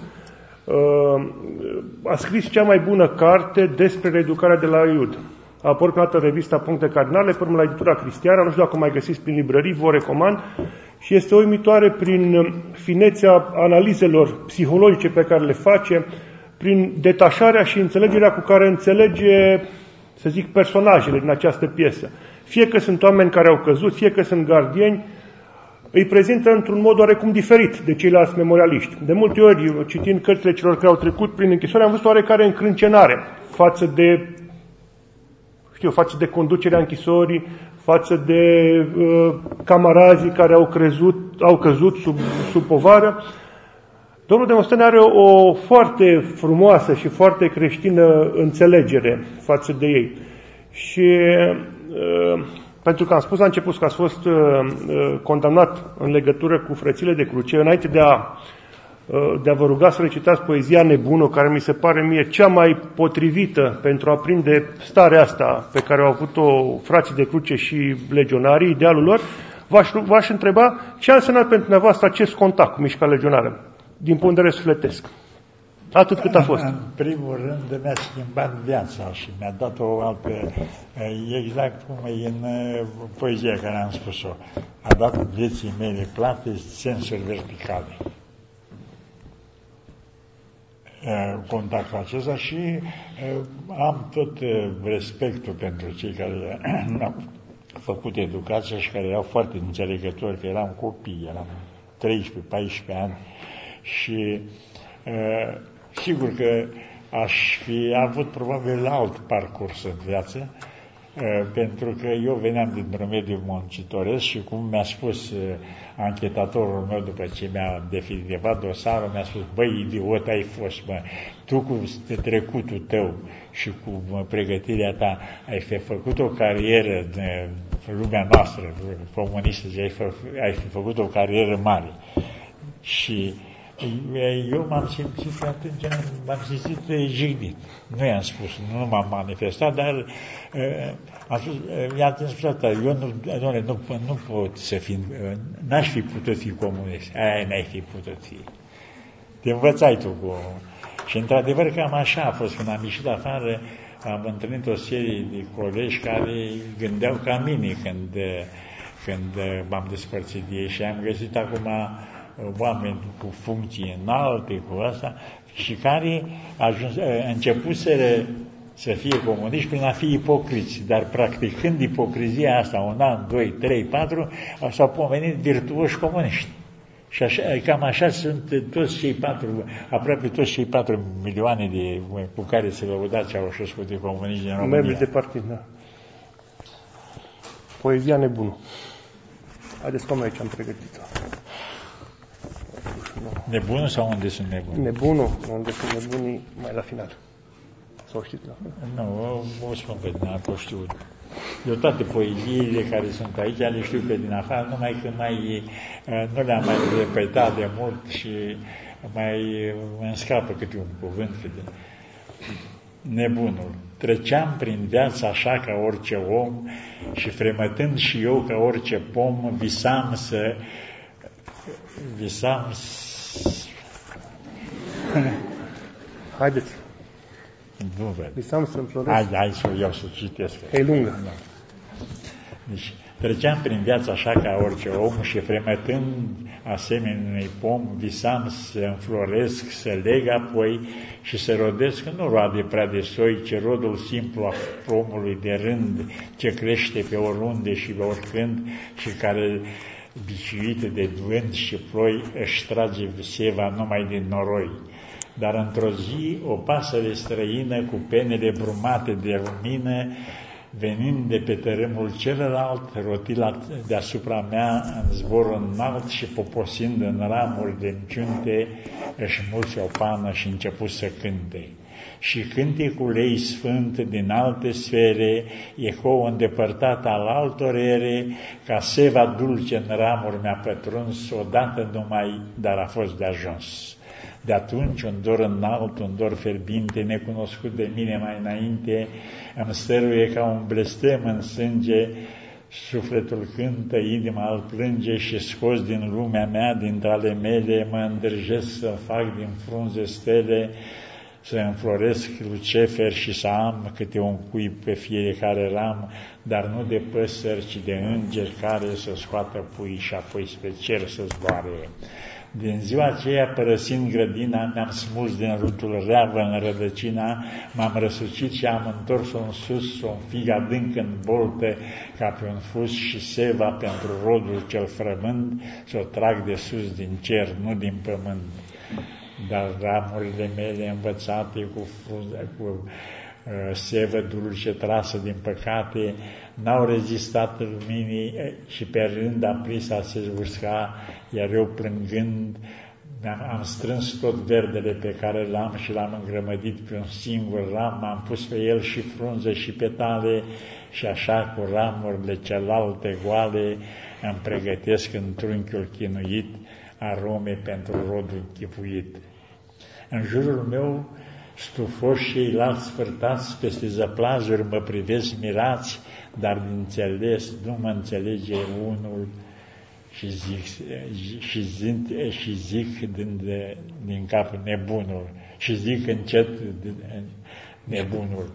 a scris cea mai bună carte despre reeducarea de la Iud. A apărut prima dată revista Puncte Cardinale, până la editura Cristiana, nu știu dacă o mai găsiți prin librării, vă recomand, și este uimitoare prin finețea analizelor psihologice pe care le face, prin detașarea și înțelegerea cu care înțelege, să zic, personajele din această piesă. Fie că sunt oameni care au căzut, fie că sunt gardieni, îi prezintă într-un mod oarecum diferit de ceilalți memorialiști. De multe ori, citind cărțile celor care au trecut prin închisoare, am văzut oarecare încrâncenare față de conducerea închisorii, față de camarazii care au căzut sub povară. Domnul Demostene are o foarte frumoasă și foarte creștină înțelegere față de ei. Și pentru că am spus la început că ați fost condamnat în legătură cu frățile de cruce, înainte de a vă ruga să recitați poezia Nebună, care mi se pare mie cea mai potrivită pentru a prinde starea asta pe care au avut-o frații de cruce și legionarii, idealul lor, v-aș întreba ce a însemnat pentru dumneavoastră acest contact cu mișcarea legionară, din punct de vedere sufletesc. Atât cât a fost. În primul rând mi-a schimbat viața și mi-a dat o altă, exact cum e în poezia care am spus-o, a dat vieții mele plate sensuri verticale. Contactul acesta și am tot respectul pentru cei care au făcut educația și care erau foarte înțelegători, că eram copii, eram 13-14 ani Și sigur că aș fi avut probabil alt parcurs în viață, pentru că eu veneam dintr-un mediu muncitoresc și cum mi-a spus anchetatorul meu după ce mi-a definitivat dosarul, mi-a spus: băi, idiot ai fost, mă, tu cu trecutul tău și cu pregătirea ta ai fi făcut o carieră în lumea noastră comunistă, ai fi făcut o carieră mare. Și eu m-am simțit atunci, m-am simțit jignit. Nu i-am spus, nu m-am manifestat, dar am spus, i-am spus asta, eu nu pot să fi, n-aș fi putut fi comunist, aia n-ai fi putut fi. Te învățai tu cu... Și într-adevăr cam așa a fost, când am ieșit afară, am întâlnit o serie de colegi care gândeau ca mine când m-am despărțit de ei și am găsit acum oameni cu funcții înalte, cu asta, și care începuseră să fie comuniști prin a fi ipocriți, dar practicând ipocrizia asta 1 an, 2, 3, 4, s-au pomenit virtuoși comuniști. Și așa, cam așa sunt toți cei 4, aproape toți cei 4 milioane cu care se lăudați Ceaușescu de comuniști din România. Membri de partid, da. Poezia nebună. Haideți cum aici am pregătit-o. Nebunul sau unde sunt nebuni? Nebunul, unde sunt nebunii, mai la final. Sau știți la final? Nu, o spun pe din afară, știu. Eu toate poeziile care sunt aici le știu pe din afară, numai că nu le-am mai repetat de mult și mai îmi scapă câte un cuvânt. Nebunul. Treceam prin viață așa ca orice om și fremătând și eu ca orice pom, visam Haideți. Nu văd. Visam să înfloresc. Hai să iau să citesc. E lungă. Da. Deci, treceam prin viața așa ca orice om și fremătând asemenea unui pom, visam să înfloresc, să leg apoi și să rodesc nu roade prea de soi, ci rodul simplu a pomului de rând, ce crește pe oriunde și pe oricând și care, biciuită de vânt și ploi, își trage seva numai din noroi. Dar într-o zi, o pasăre străină cu penele brumate de lumină, venind de pe tărâmul celălalt, rotila deasupra mea în zbor înalt și poposind în ramuri de înciunte, își mulse o pană și început să cânte. Și cântecul ei sfânt din alte sfere, eco îndepărtat al altor ere, ca seva dulce în ramuri mi-a pătruns, odată numai, dar a fost de ajuns. De atunci, un dor înalt, un dor fierbinte, necunoscut de mine mai înainte, îmi stăruie ca un blestem în sânge, sufletul cântă, inima îl plânge și scos din lumea mea, dintre ale mele, mă îndrăjesc să fac din frunze stele, să înfloresc lucefer și să am câte un cuib pe fiecare ram, dar nu de păsări, ci de îngeri care să scoată pui și apoi spre cer să zboare. Din ziua aceea, părăsind grădina, mi-am smuls din rutul reavă în rădăcina, m-am răsucit și am întors-o în sus, o fig adânc în boltă, ca pe un fus și seva pentru rodul cel frământ, să o trag de sus din cer, nu din pământ. Dar ramurile mele învățate cu sevă dulce trasă din păcate, n-au rezistat luminii și pe rând aprisa se usca, iar eu plângând am strâns tot verdele pe care l-am și l-am îngrămădit pe un singur ram, am pus pe el și frunze și petale și așa cu ramurile celelalte goale îmi pregătesc în trunchiul chinuit arome pentru rodul chipuit. În jurul meu stufoși ceilalți sfârtați peste zăplazuri mă privesc mirați, dar din înțeles nu mă înțelege unul și zic din cap nebunul și zic încet nebunul.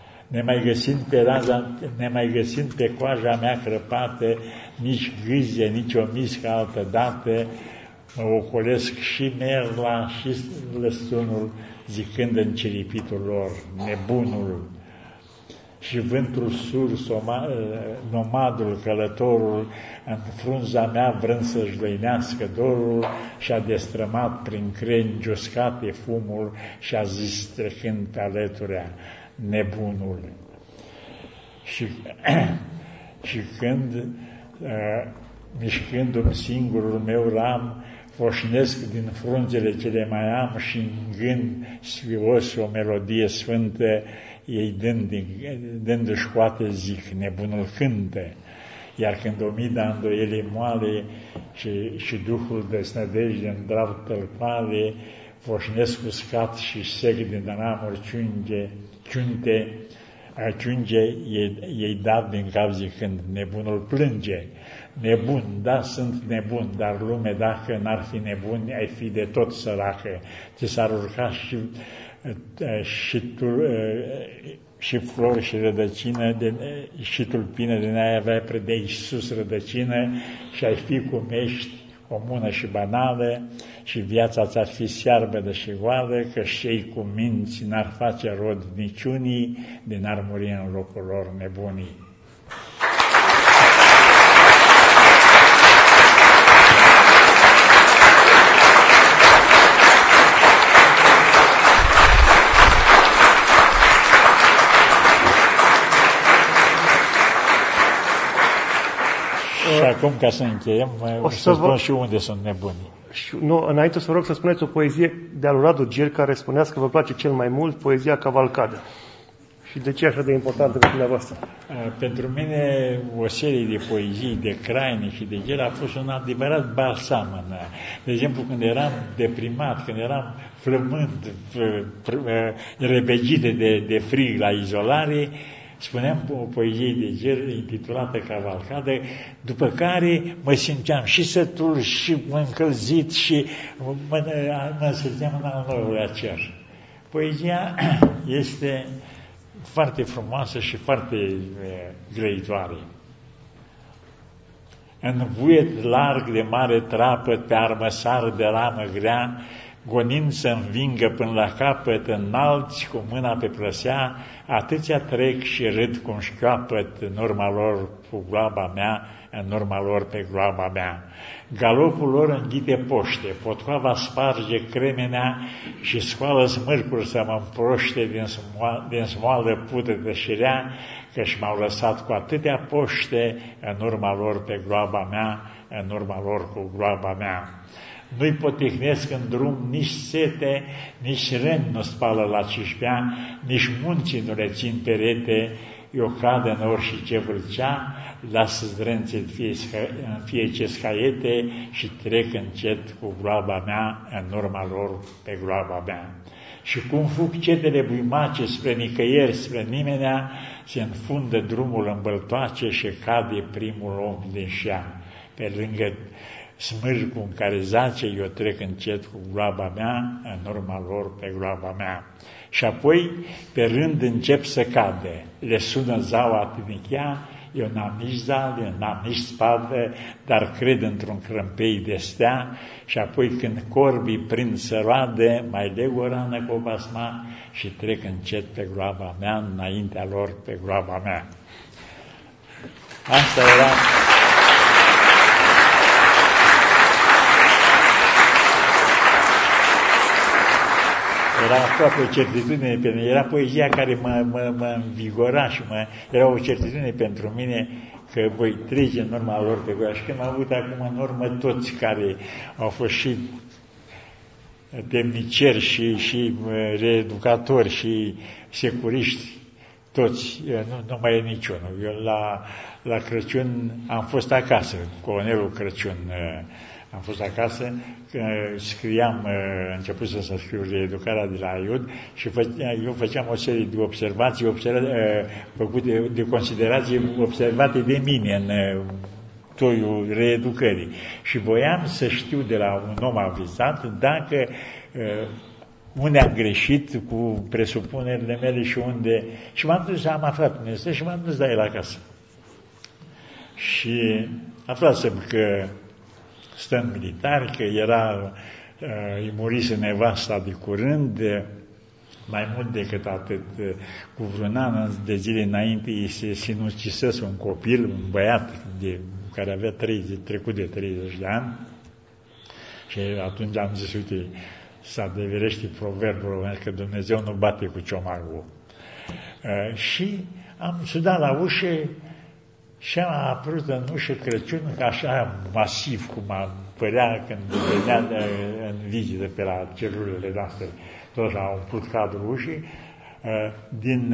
Nemai găsind pe coaja mea crăpată nici gâzie, nici o miscă altă dată, mă ocolesc și merla și lăstunul, zicând în ciripitul lor, nebunul. și vântul surs, nomadul, călătorul, în frunza mea vrând să-și dăinească dorul, și-a destrămat prin creni uscate fumul și-a zis trecând pe alăturea, nebunul. Și când, mișcându-mi singurul meu ram, foșnesc din frunzele ce le mai am și în gând sfios o melodie sfântă, ei dându-și coate zic, nebunul cântă. Iar când omida îndoiele moale și Duhul de snădejde în drap tălpale, foșnesc uscat și sec din ramuri ciunte, ei dat din cap zicând, nebunul plânge. Nebun, da, sunt nebun, dar lume, dacă n-ar fi nebuni, ai fi de tot săracă. Ți s-ar urca și flori și rădăcină, și tulpină din aia avea predei sus rădăcină, și ai fi cu mești, comună și banală, și viața ți-ar fi searbădă și goală, că cei cu minți n-ar face rod niciunii, de n-ar muri în locul lor nebunii. Și acum, ca să încheiem, o să spun și unde sunt nebunii. Nu, înainte să vă rog să spuneți o poezie de al Radu Gir, care spunea că vă place cel mai mult, poezia Cavalcadă. Și de ce e așa de importantă pentru dumneavoastră? Pentru mine, o serie de poezii de Crainic și de Gir a fost un adevărat balsam. De exemplu, când eram deprimat, când eram flămând, rebegite de frig la izolare, spuneam o poezie de Gir intitulată Cavalcadă, după care mă simțeam și sătul, și încălzit, și mă simțeam în al nouălea cer. Poezia este foarte frumoasă și foarte grăitoare. În vuiet larg de mare trapăt, pe armăsar de ramă grea, gonind să învingă până la capăt, înalți cu mâna pe plăsea, atâția trec și râd cum șchioapăt în urma lor cu gloaba mea, în urma lor pe gloaba mea. Galopul lor înghite poște, potcoava sparge cremenea și scoală smârcuri să mă împroște din smoală pută și rea, că-și m-au lăsat cu atâtea poște în urma lor pe gloaba mea, în urma lor cu gloaba mea. Nu-i potihnesc în drum nici sete, nici ren nu spală la cișmea, nici muncii nu le țin perete, eu cad în orice ce vârcea, lasă zdrențe în fie ce scaiete și trec încet cu gloaba mea, în urma lor pe gloaba mea. Și cum fug cetele buimace spre nicăieri, spre nimenea, se înfundă drumul în băltoace și cade primul om din șea. Pe lângă smârcul în care zace, eu trec încet cu gloaba mea, în urma lor pe gloaba mea. Și apoi, pe rând, încep să cade. Le sună zaua tinichea, eu n-am nici zale, n-am nici spadă, dar cred într-un crâmpei de stea, și apoi când corbii prind să roade, mai leg o rană cu o basma și trec încet pe gloaba mea, înaintea lor pe gloaba mea. Asta era... Era aproape o certitudine pentru mine, era poezia care mă învigora și era o certitudine pentru mine că voi trece în urma lor pe gloaba. Și când am avut acum în urmă toți care au fost și demniceri și reeducatori și securiști, toți, nu mai e niciunul. Eu la Crăciun am fost acasă, colonelul Crăciun, am fost acasă, scriam, început să scriu reeducarea de la IUD și eu făceam o serie de observații făcute de considerații observate de mine în toiul reeducării. Și voiam să știu de la un om avizat dacă unde am greșit cu presupunerile mele și unde... Și m-am dus, am aflat Dumnezeu și m-am dus la el acasă. Și aflasem că stă în militari, că îi murise nevasta de curând, mai mult decât atât, cu vreun an de zile înainte, îi se sinucisese un copil, un băiat care avea trecut de 30 de ani. Și atunci am zis, uite, să adeverește proverbul că Dumnezeu nu bate cu ciomagul. Și am sudat la ușă și a apărut în ușă Crăciun, așa masiv, cum părea când venea în vizită pe la celulele noastre. Toți au umplut cadrul ușii. Din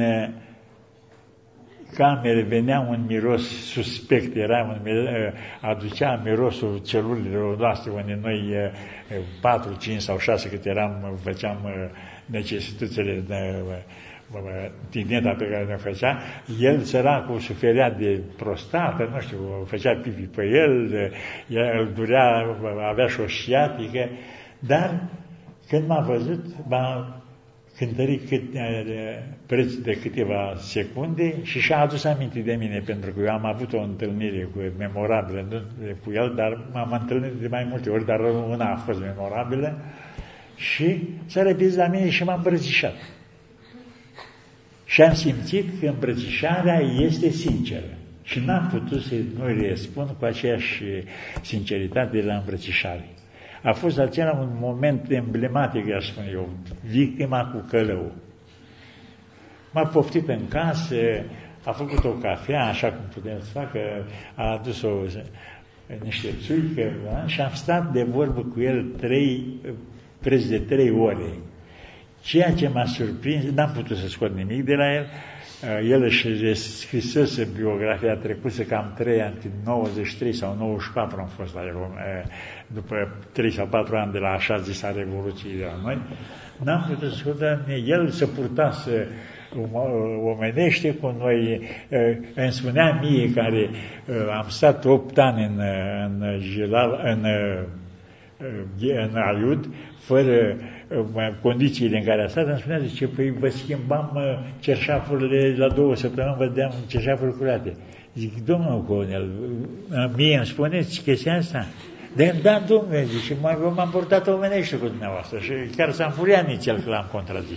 camere venea un miros suspect, aducea mirosul celulelor noastre, unde noi 4, 5 sau 6 cât eram, făceam necesitățile tineta pe care ne făcea. El, săracul, suferea de prostată, nu știu, făcea pipi pe el îl durea, avea și o sciatică, dar când m-a văzut, m-a cântărit preț de câteva secunde și și-a adus aminte de mine, pentru că eu am avut o întâlnire memorabilă cu el, dar m-am întâlnit de mai multe ori, dar una a fost memorabilă și s-a repezit la mine și m-a îmbrățișat. Și am simțit că îmbrățișarea este sinceră. Și n-am putut să nu răspund cu aceeași sinceritate de la îmbrățișare. A fost acela un moment emblematic, aș spune eu, victima cu călău. M-a poftit în casă, a făcut o cafea, așa cum putem să facă, a adus niște țuică, și am stat de vorbă cu el preț de 3 ore. Ceea ce m-a surprins, n-am putut să scot nimic de la el, el își scrisese biografia, trecuse cam 3 ani, 93 sau 94 am fost la el, după 3 sau 4 ani de la așa zisa Revoluție de la noi, n-am putut să scot, el se purtase omenește cu noi, îmi spunea mie, care am stat 8 ani în Aiud, fără condițiile în care a stat, îmi spunea, zice, păi vă schimbam cerșafurile la 2 săptămâni, vedeam cerșafuri curate. Zic, domnul colonel, mie îmi spuneți chestia asta? Da, domnule, zice, m-am purtat omenește cu dumneavoastră și chiar s-a înfuriat nici el că l-am contrazis.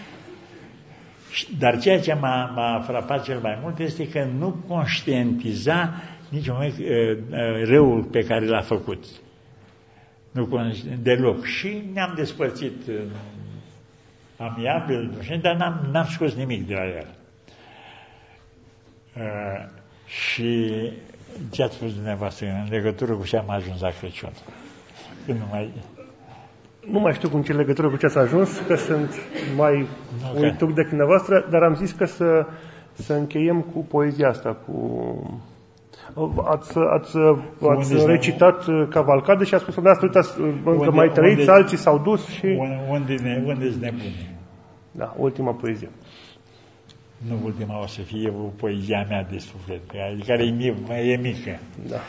Dar ceea ce m-a frapat cel mai mult este că nu conștientiza nici moment răul pe care l-a făcut. Nu deloc. Și ne-am despărțit amiabil, dar n-am scos nimic de la el. Și ce ați spus dumneavoastră în legătură cu ce am ajuns la Crăciun? Nu mai știu cu ce legătură cu ce ați ajuns, că sunt mai uitat de dumneavoastră, dar am zis că să încheiem cu poezia asta, cu... Ați recitat Cavalcadă și a spus, uitați, încă mai trăiți, alții s-au dus și... Unde-s nebuni? Da, ultima poezie. Nu ultima, o să fie o poezia mea de suflet, care e mică. Da.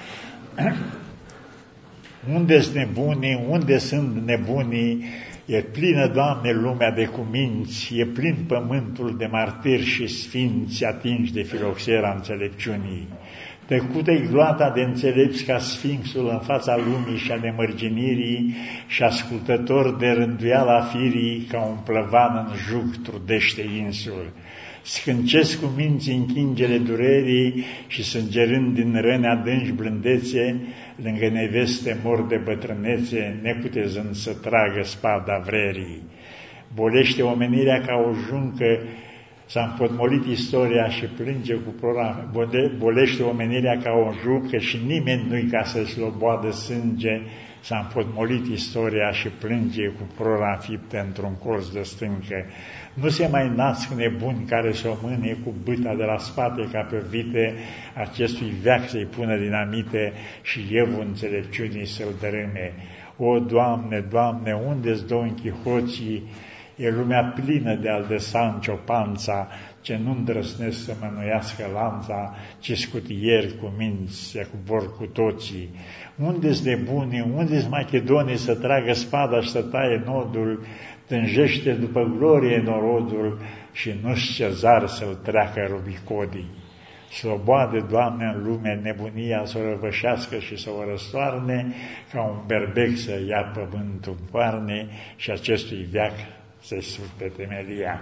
Unde-s nebunii, unde sunt nebunii, e plină, Doamne, lumea de cuminți, e plin pământul de martiri și sfinți atinși de filoxera înțelepciunii. Tăcută-i gloata de înțelepți ca sfinxul în fața lumii și a nemărginirii și ascultător de rânduiala firii ca un plăvan în jug trudește insul. Scâncesc cu minții închingele durerii și sângerând din răni adânci blândețe, lângă neveste mor de bătrânețe, neputezând să tragă spada vrerii. Bolește omenirea ca o juncă, s-a împotmolit istoria și plânge cu prora, bolește omenirea ca o juncă și nimeni nu-i ca să-și sloboadă sânge, s-a împotmolit istoria și plânge cu prora înfiptă într-un colț de stâncă. Nu se mai nasc nebuni care să o mâne cu bâta de la spate ca pe vite, acestui veac să-i pună dinamite și evul înțelepciunii să-l dărâme. O, Doamne, Doamne, unde-s Don Chihoții? E lumea plină de al de Sancho Panța, ce nu îndrăsnesc să mănuiască lanța, ci scutieri cu minți se cobor cu toții. Unde-s nebunii, unde-s Macedonii să tragă spada și să taie nodul, tânjește după glorie norodul și nu-și Cezar să-l treacă rubicodii. Sloboade, Doamne, în lume nebunia să o răvășească și să o răstoarne, ca un berbec să ia pământul în coarne și acestui veac să-i sufle temelia.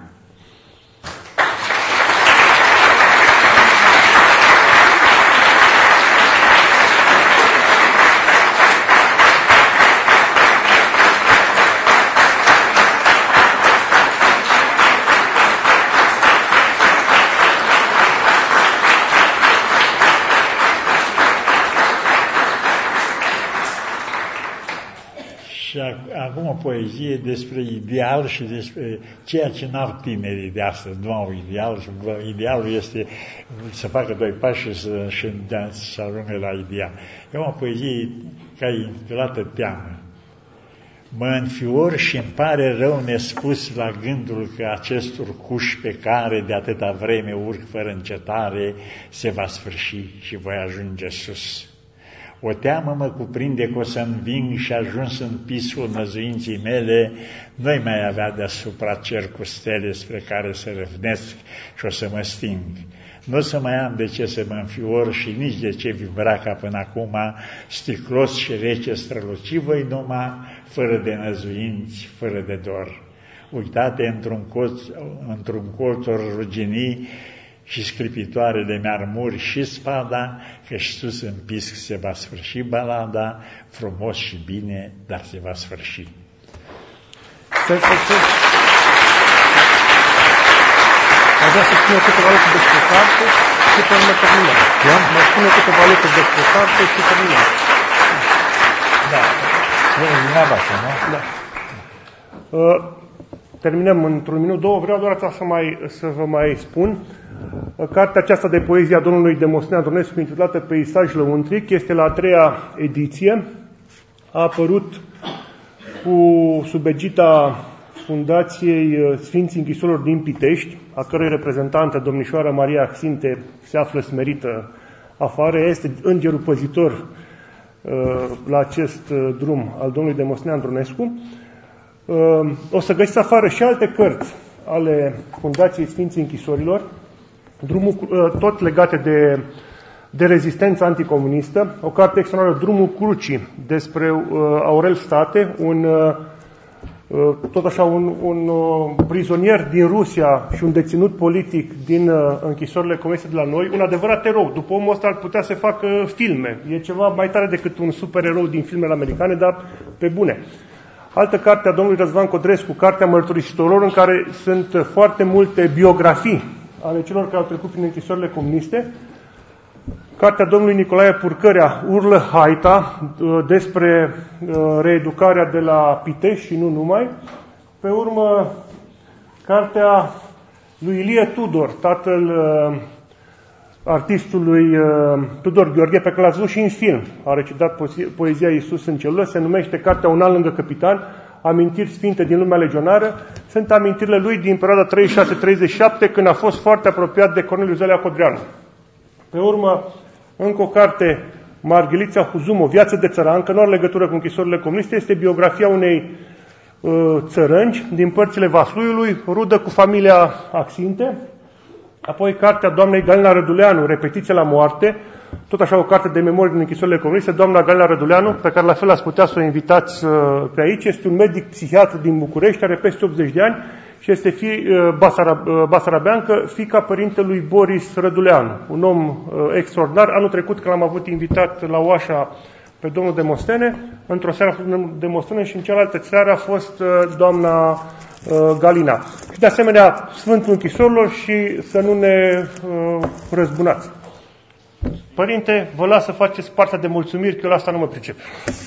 Și acum o poezie despre ideal și despre ceea ce n-au tinerii de astăzi. Nu au ideal și idealul este să facă 2 pași și să ajungă la ideal. E o poezie care e intitulată Teamă. Mă înfior și îmi pare rău nespus la gândul că acest urcuș pe care de atâta vreme urc fără încetare se va sfârși și voi ajunge sus. O teamă mă cuprinde că o să înving și ajuns în pisul năzuinții mele, nu-i mai avea deasupra cer cu stele spre care să răvnesc și o să mă sting. Nu o să mai am de ce să mă înfior și nici de ce vibra ca până acum, sticlos și rece străluci voi numai, fără de năzuinți, fără de dor. Uitate într-un colț or rugini și sclipitoarele mi-armuri și spada, că-și sus în pisc se va sfârși balada, frumos și bine, dar se va sfârși. Aș vrea să spune câteva lucruri despre carte și pe urmă terminăm. Mă spune câteva lucruri despre carte și terminăm. Da. Da. Terminăm într-un minut, 2. Vreau doar să vă mai spun. Cartea aceasta de poezie a domnului Demostin Andronescu, intitulată Peisaj lăuntric, este la a 3-a ediție. A apărut sub egida Fundației Sfinții Închisorilor din Pitești, a cărei reprezentantă, domnișoara Maria Axinte, se află smerită afară. Este îngerul păzitor la acest drum al domnului Demostin Andronescu. O să găsiți afară și alte cărți ale Fundației Sfinții Închisorilor, tot legate de rezistența anticomunistă, o carte extraordinară, Drumul Crucii, despre Aurel State, un prizonier din Rusia și un deținut politic din închisorile comuniste de la noi, un adevărat erou. După omul ăsta ar putea să facă filme. E ceva mai tare decât un supererou din filmele americane, dar pe bune. Altă carte a domnului Răzvan Codrescu, Cartea Mărturisitorilor, în care sunt foarte multe biografii ale celor care au trecut prin închisorile comuniste. Cartea domnului Nicolae Purcărea, Urlă Haita, despre reeducarea de la Pitești și nu numai. Pe urmă, cartea lui Ilie Tudor, tatăl artistului Tudor Gheorghe, pe care l-ați văzut și în film. A recitat poezia Iisus în celulă, se numește Cartea Un an lângă capitan, amintiri sfinte din lumea legionară. Sunt amintirile lui din perioada 36-37, când a fost foarte apropiat de Corneliu Zelea Codreanu. Pe urmă, încă o carte, Marghelița Huzumo, Viață de țăran, că nu are legătură cu închisorile comuniste, este biografia unei țărănci din părțile Vasluiului, rudă cu familia Axinte. Apoi cartea doamnei Galina Răduleanu, Repetiție la moarte, tot așa o carte de memorie din închisorile comuniste. Doamna Galina Răduleanu, pe care la fel ați putea să o invitați pe aici, este un medic psihiatru din București, are peste 80 de ani și este basarabeancă, fiica părintelui Boris Răduleanu, un om extraordinar. Anul trecut, când l-am avut invitat la Oașa pe domnul Demostene, într-o seară a fost domnul Demostene și în cealaltă seară a fost doamna Galina. Și de asemenea, Sfântul Închisorilor și să nu ne răzbunați. Părinte, vă las să faceți partea de mulțumiri, că eu la asta nu mă pricep.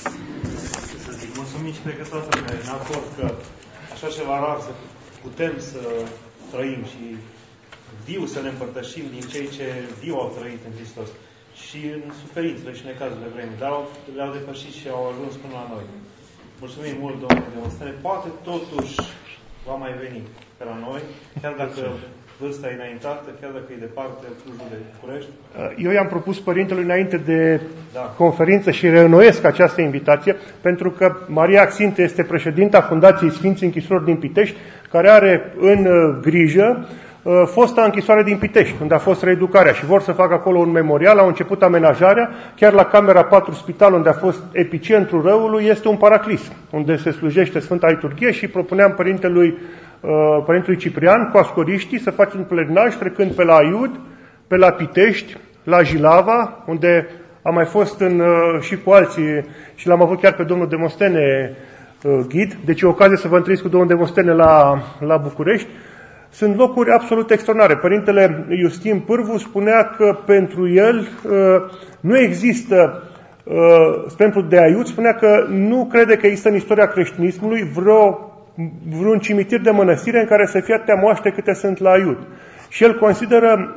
Să zic, mulțumim și cred că toată lumea e în acord că așa ceva rar să putem să trăim și viu să ne împărtășim din cei ce viu au trăit în Hristos. Și în suferințele și necazurile vremii, dar le-au depășit și au ajuns până la noi. Mulțumim mult, domnule Demostene. Poate totuși va mai veni pe la noi, chiar dacă vârsta e înaintată, chiar dacă e departe Clujul de București. Eu i-am propus părintelui înainte de conferință și reînnoiesc această invitație, pentru că Maria Axinte este președinta Fundației Sfinții Închisorilor din Pitești, care are în grijă fosta închisoare din Pitești, unde a fost reeducarea și vor să facă acolo un memorial, au început amenajarea, chiar la camera 4 spital, unde a fost epicentrul răului, este un paraclis, unde se slujește Sfânta Liturghie și propuneam părintelui Ciprian cu ascoriștii să facem un pelerinaj trecând pe la Aiud, pe la Pitești, la Jilava, unde am mai fost și cu alții și l-am avut chiar pe domnul Demostene ghid, deci e ocazie să vă întâlniți cu domnul Demostene la București. Sunt locuri absolut extraordinare. Părintele Iustin Pârvu spunea că pentru el nu există, pentru de Aiud, spunea că nu crede că există în istoria creștinismului vreun cimitir de mănăstire în care să fie atâtea moaște câte sunt la Aiud. Și el consideră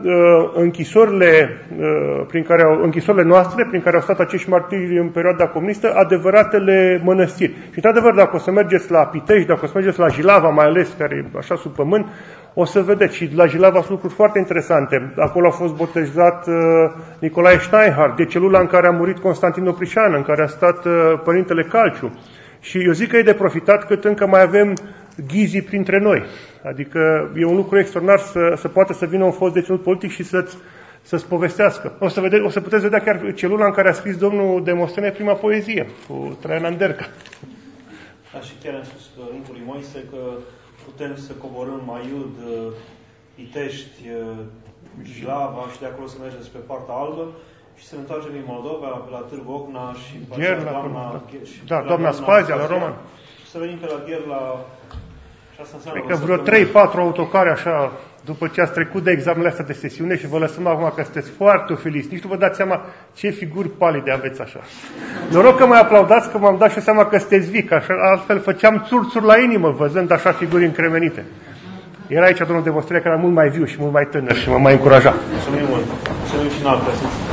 închisorile noastre, prin care au stat acești martiri în perioada comunistă, adevăratele mănăstiri. Și, într-adevăr, dacă o să mergeți la Pitești, dacă o să mergeți la Jilava, mai ales, care e așa sub pământ, o să vedeți. Și la Jilava sunt lucruri foarte interesante. Acolo a fost botezat Nicolae Steinhardt, de celula în care a murit Constantin Oprișan, în care a stat Părintele Calciu. Și eu zic că e de profitat cât încă mai avem ghizii printre noi. Adică e un lucru extraordinar să poată să vină un fost deținut politic și să-ți povestească. O să puteți vedea chiar celula în care a scris domnul Demostene prima poezie, cu Traian Anderca. Da, și chiar am spus Părintului Moise că putem să coborâm Aiud, Pitești, Jilava și de acolo să mergem spre partea albă și să ne întoarcem în Moldova, pe la Târgu Ocna și doamna Spazia, la Roman. Să venim pe la Gher, la... Cred că vreo 3-4 autocare așa, după ce ați trecut de examenele astea de sesiune și vă lăsăm acum că sunteți foarte ofiliți. Nici nu vă dați seama ce figuri palide aveți așa. Noroc că mai aplaudați că m-am dat și seama că sunteți vii, că așa, altfel făceam țurțuri la inimă văzând așa figuri încremenite. Era aici domnul Demostene, care era mult mai viu și mult mai tânăr și mă mai încuraja. Mulțumim mult. Mulțumim și în alte.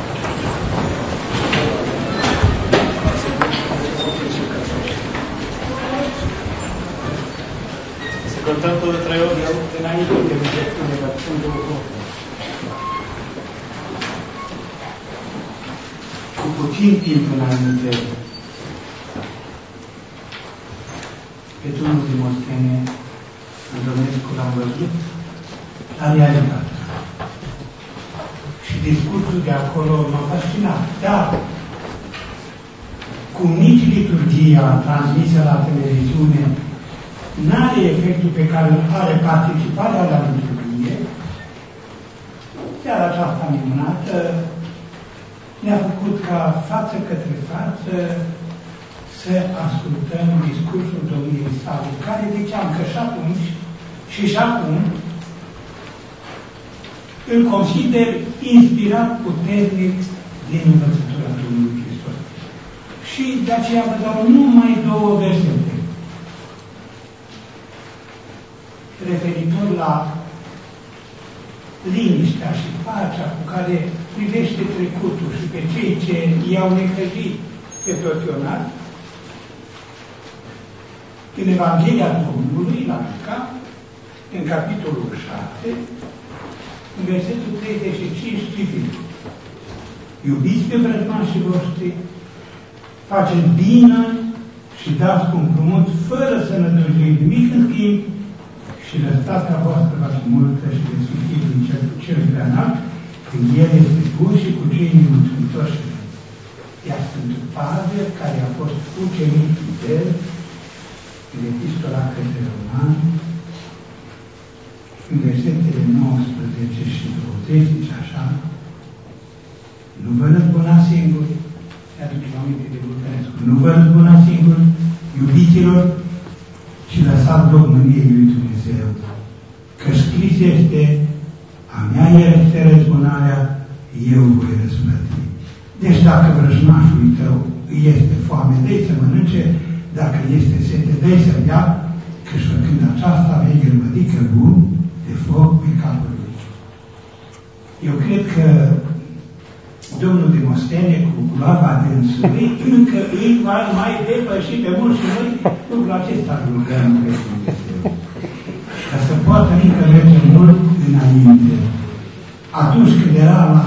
Cântăm tot de 3 ori. Înainte de rugăciune, vă spun două. Cu puțin timp înainte, pe domnul Demostene, în Domnescu l-am văzut, la realitate. Și discursul de acolo m-a fascinat. Dar, cum nici liturgia transmisă la televiziune n-are efectul pe care îl are participarea la liturghie, chiar aceasta minunată ne-a făcut ca față către față să ascultăm discursul domniei sale, care ziceam că și atunci și acum îl consider inspirat puternic din învățătura Domnului Hristos. Și de aceea vă dau numai 2 versete. Referitor la liniștea și pacea cu care privește trecutul și pe cei ce i-au necăjit pe torționat, în Evanghelia Domnului, la Luca, în capitolul 6, în versetul 35, citim: Iubiți pe vrăjmașii voștri, faceți bine și dați cu împrumut, fără să nădăjduiți nimic în schimb, și răsplata voastră va fi multă și veți fi din cel prea înalt, când El este bun și cu cei nemulțumitori. Iar Sfântul Pavel, care a fost ucenic fidel, în epistola către Romani, în versetele 19 și 20, zice așa: nu vă răzbunați singuri, se aduce aminte de Vulcănescu, nu vă răzbunați singuri, iubiților, și lăsați loc mâniei lui Dumnezeu, că scris este: a mea este răzbunarea, eu voi răzplăti. Deci dacă vrăjmașul tău este foame, dă-i să mănânce, dacă este sete, dă-i să bea, căci făcând aceasta vei gălmădică bun de foc pe capul lui. Eu cred că domnul Demostene, cu gloaba dânsului, încă îi va mai depăși pe mulți și noi lucrul acesta rugăm pe Dumnezeu. Ca să poată încă merge mult înainte. Atunci când era la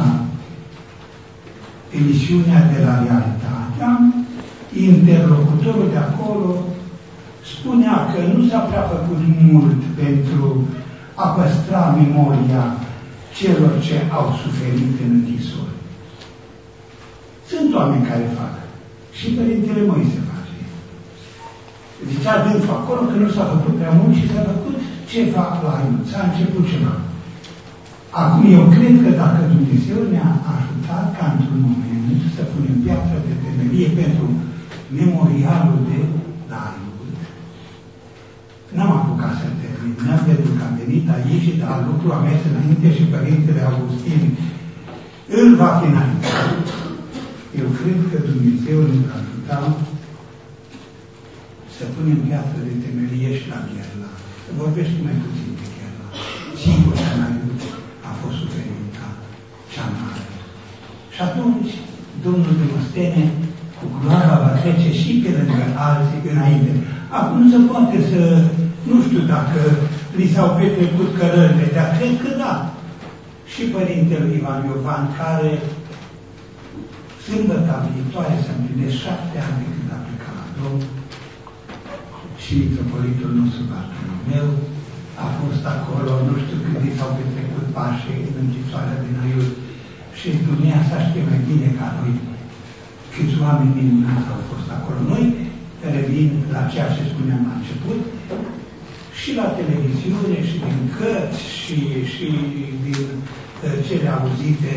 emisiunea de la Realitatea, interlocutorul de acolo spunea că nu s-a prea făcut mult pentru a păstra memoria celor ce au suferit în închisori. Sunt oameni care fac. Și Părintele Moise face. Zicea dânsul acolo că nu s-a făcut prea mult și s-a făcut ceva la Iud. S-a început ceva. Acum eu cred că dacă Dumnezeu ne-a ajutat ca într-un moment să punem piața de temelie pentru memorialul de la Iud, n-am apucat să terminăm pentru că am venit aici, dar lucrul a mers înainte și Părintele Augustin îl va finaliza. Eu cred că Dumnezeu ne va ajuta să punem piatră de temelie și la Gherla. Să vorbești mai puțin de Gherla. Sigur că la Iud a fost suferința cea mare. Și atunci, Domnul de Mostene, cu gloarea va trece și pe lângă alții înainte. Acum nu se poate să, nu știu dacă li s-au petrecut cărările, dar cred că da. Și Părintele Ivan Iovan, care sâmbătă viitoare să împlinesc 7 ani de când a plecat la Domnul, și mitropolitul nostru Bartolomeu a fost acolo, nu știu cât i s-au petrecut pașii în închisoarea din Aiud. Și Dumnezeu știe mai bine ca noi câți oameni minunați au fost acolo. Noi revin la ceea ce spuneam la început, și la televiziune, și din cărți, și din cele auzite,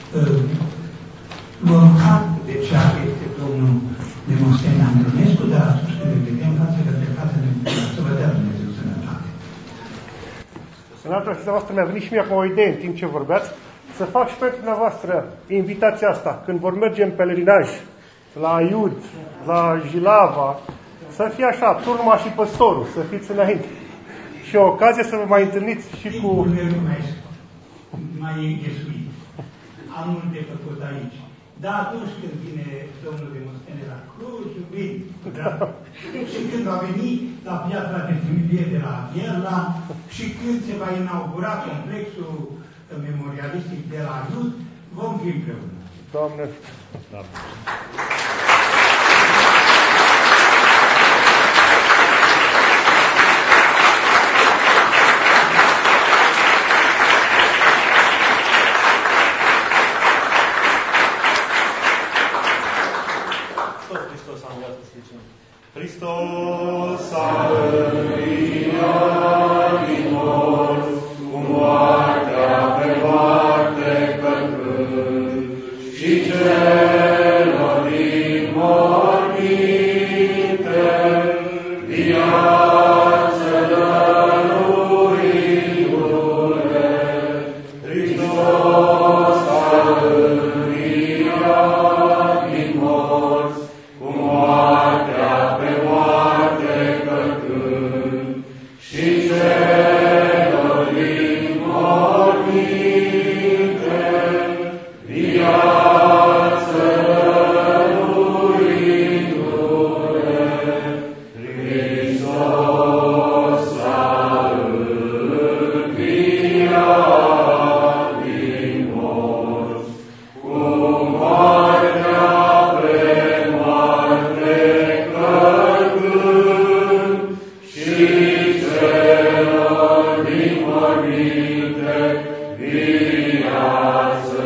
luăm carte de ceea ce este domnul de Mostene Andronescu, dar atunci când le vedem față către față, să vă dea Dumnezeu sănătate. Senator, și dumneavoastră mi-a venit și mie acum o idee în timp ce vorbeați, să fac și pentru dumneavoastră invitația asta, când vor merge în pelerinaj, la Aiud, la Jilava, să fie așa, turma și păstorul, să fiți înainte. Și o ocazie să vă mai întâlniți și cu... mai iesuit. Am multe făcut aici. Dar atunci când vine domnul de Mostene la Cluj, vin. Da? Și când va veni la piatra de familie de la Gherla, și când se va inaugura complexul memorialistic de la Aiud, vom fi împreună. Doamne! Doamne. Hristos a înviat din morți, cu moartea pe moarte călcând, și celor din morminte viață dăruindu-le. Hristos a înviat din morți, cu moartea pe moarte călcând, și celor din morminte viață dăruindu-le. Hristos a înviat din morți, cu moartea pe moarte călcând, și celor din morminte viață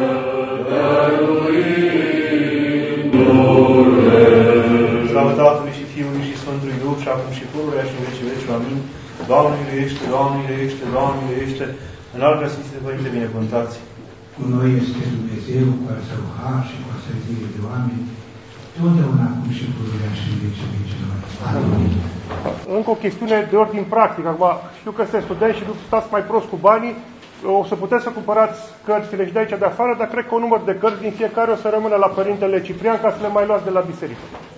dăruindu-le. Slavă Tatălui și Fiului și Sfântului Duh, și acum și pururea și în vecii vecii. Amin. Doamne miluiește, Doamne miluiește, Doamne miluiește. Înaltă Sfințite Părinte, binecuvântați. Cu noi este Dumnezeu, cu al Său har și cu a Său zile de oameni, totdeauna acum și pururea și în vecii vecilor. Amin. Încă o chestiune de ordin practic. Acum, știu că sunteți studenți și nu stați mai prost cu banii, o să puteți să cumpărați cărțile și de aici de afară, dar cred că un număr de cărți din fiecare o să rămână la Părintele Ciprian ca să le mai luați de la biserică.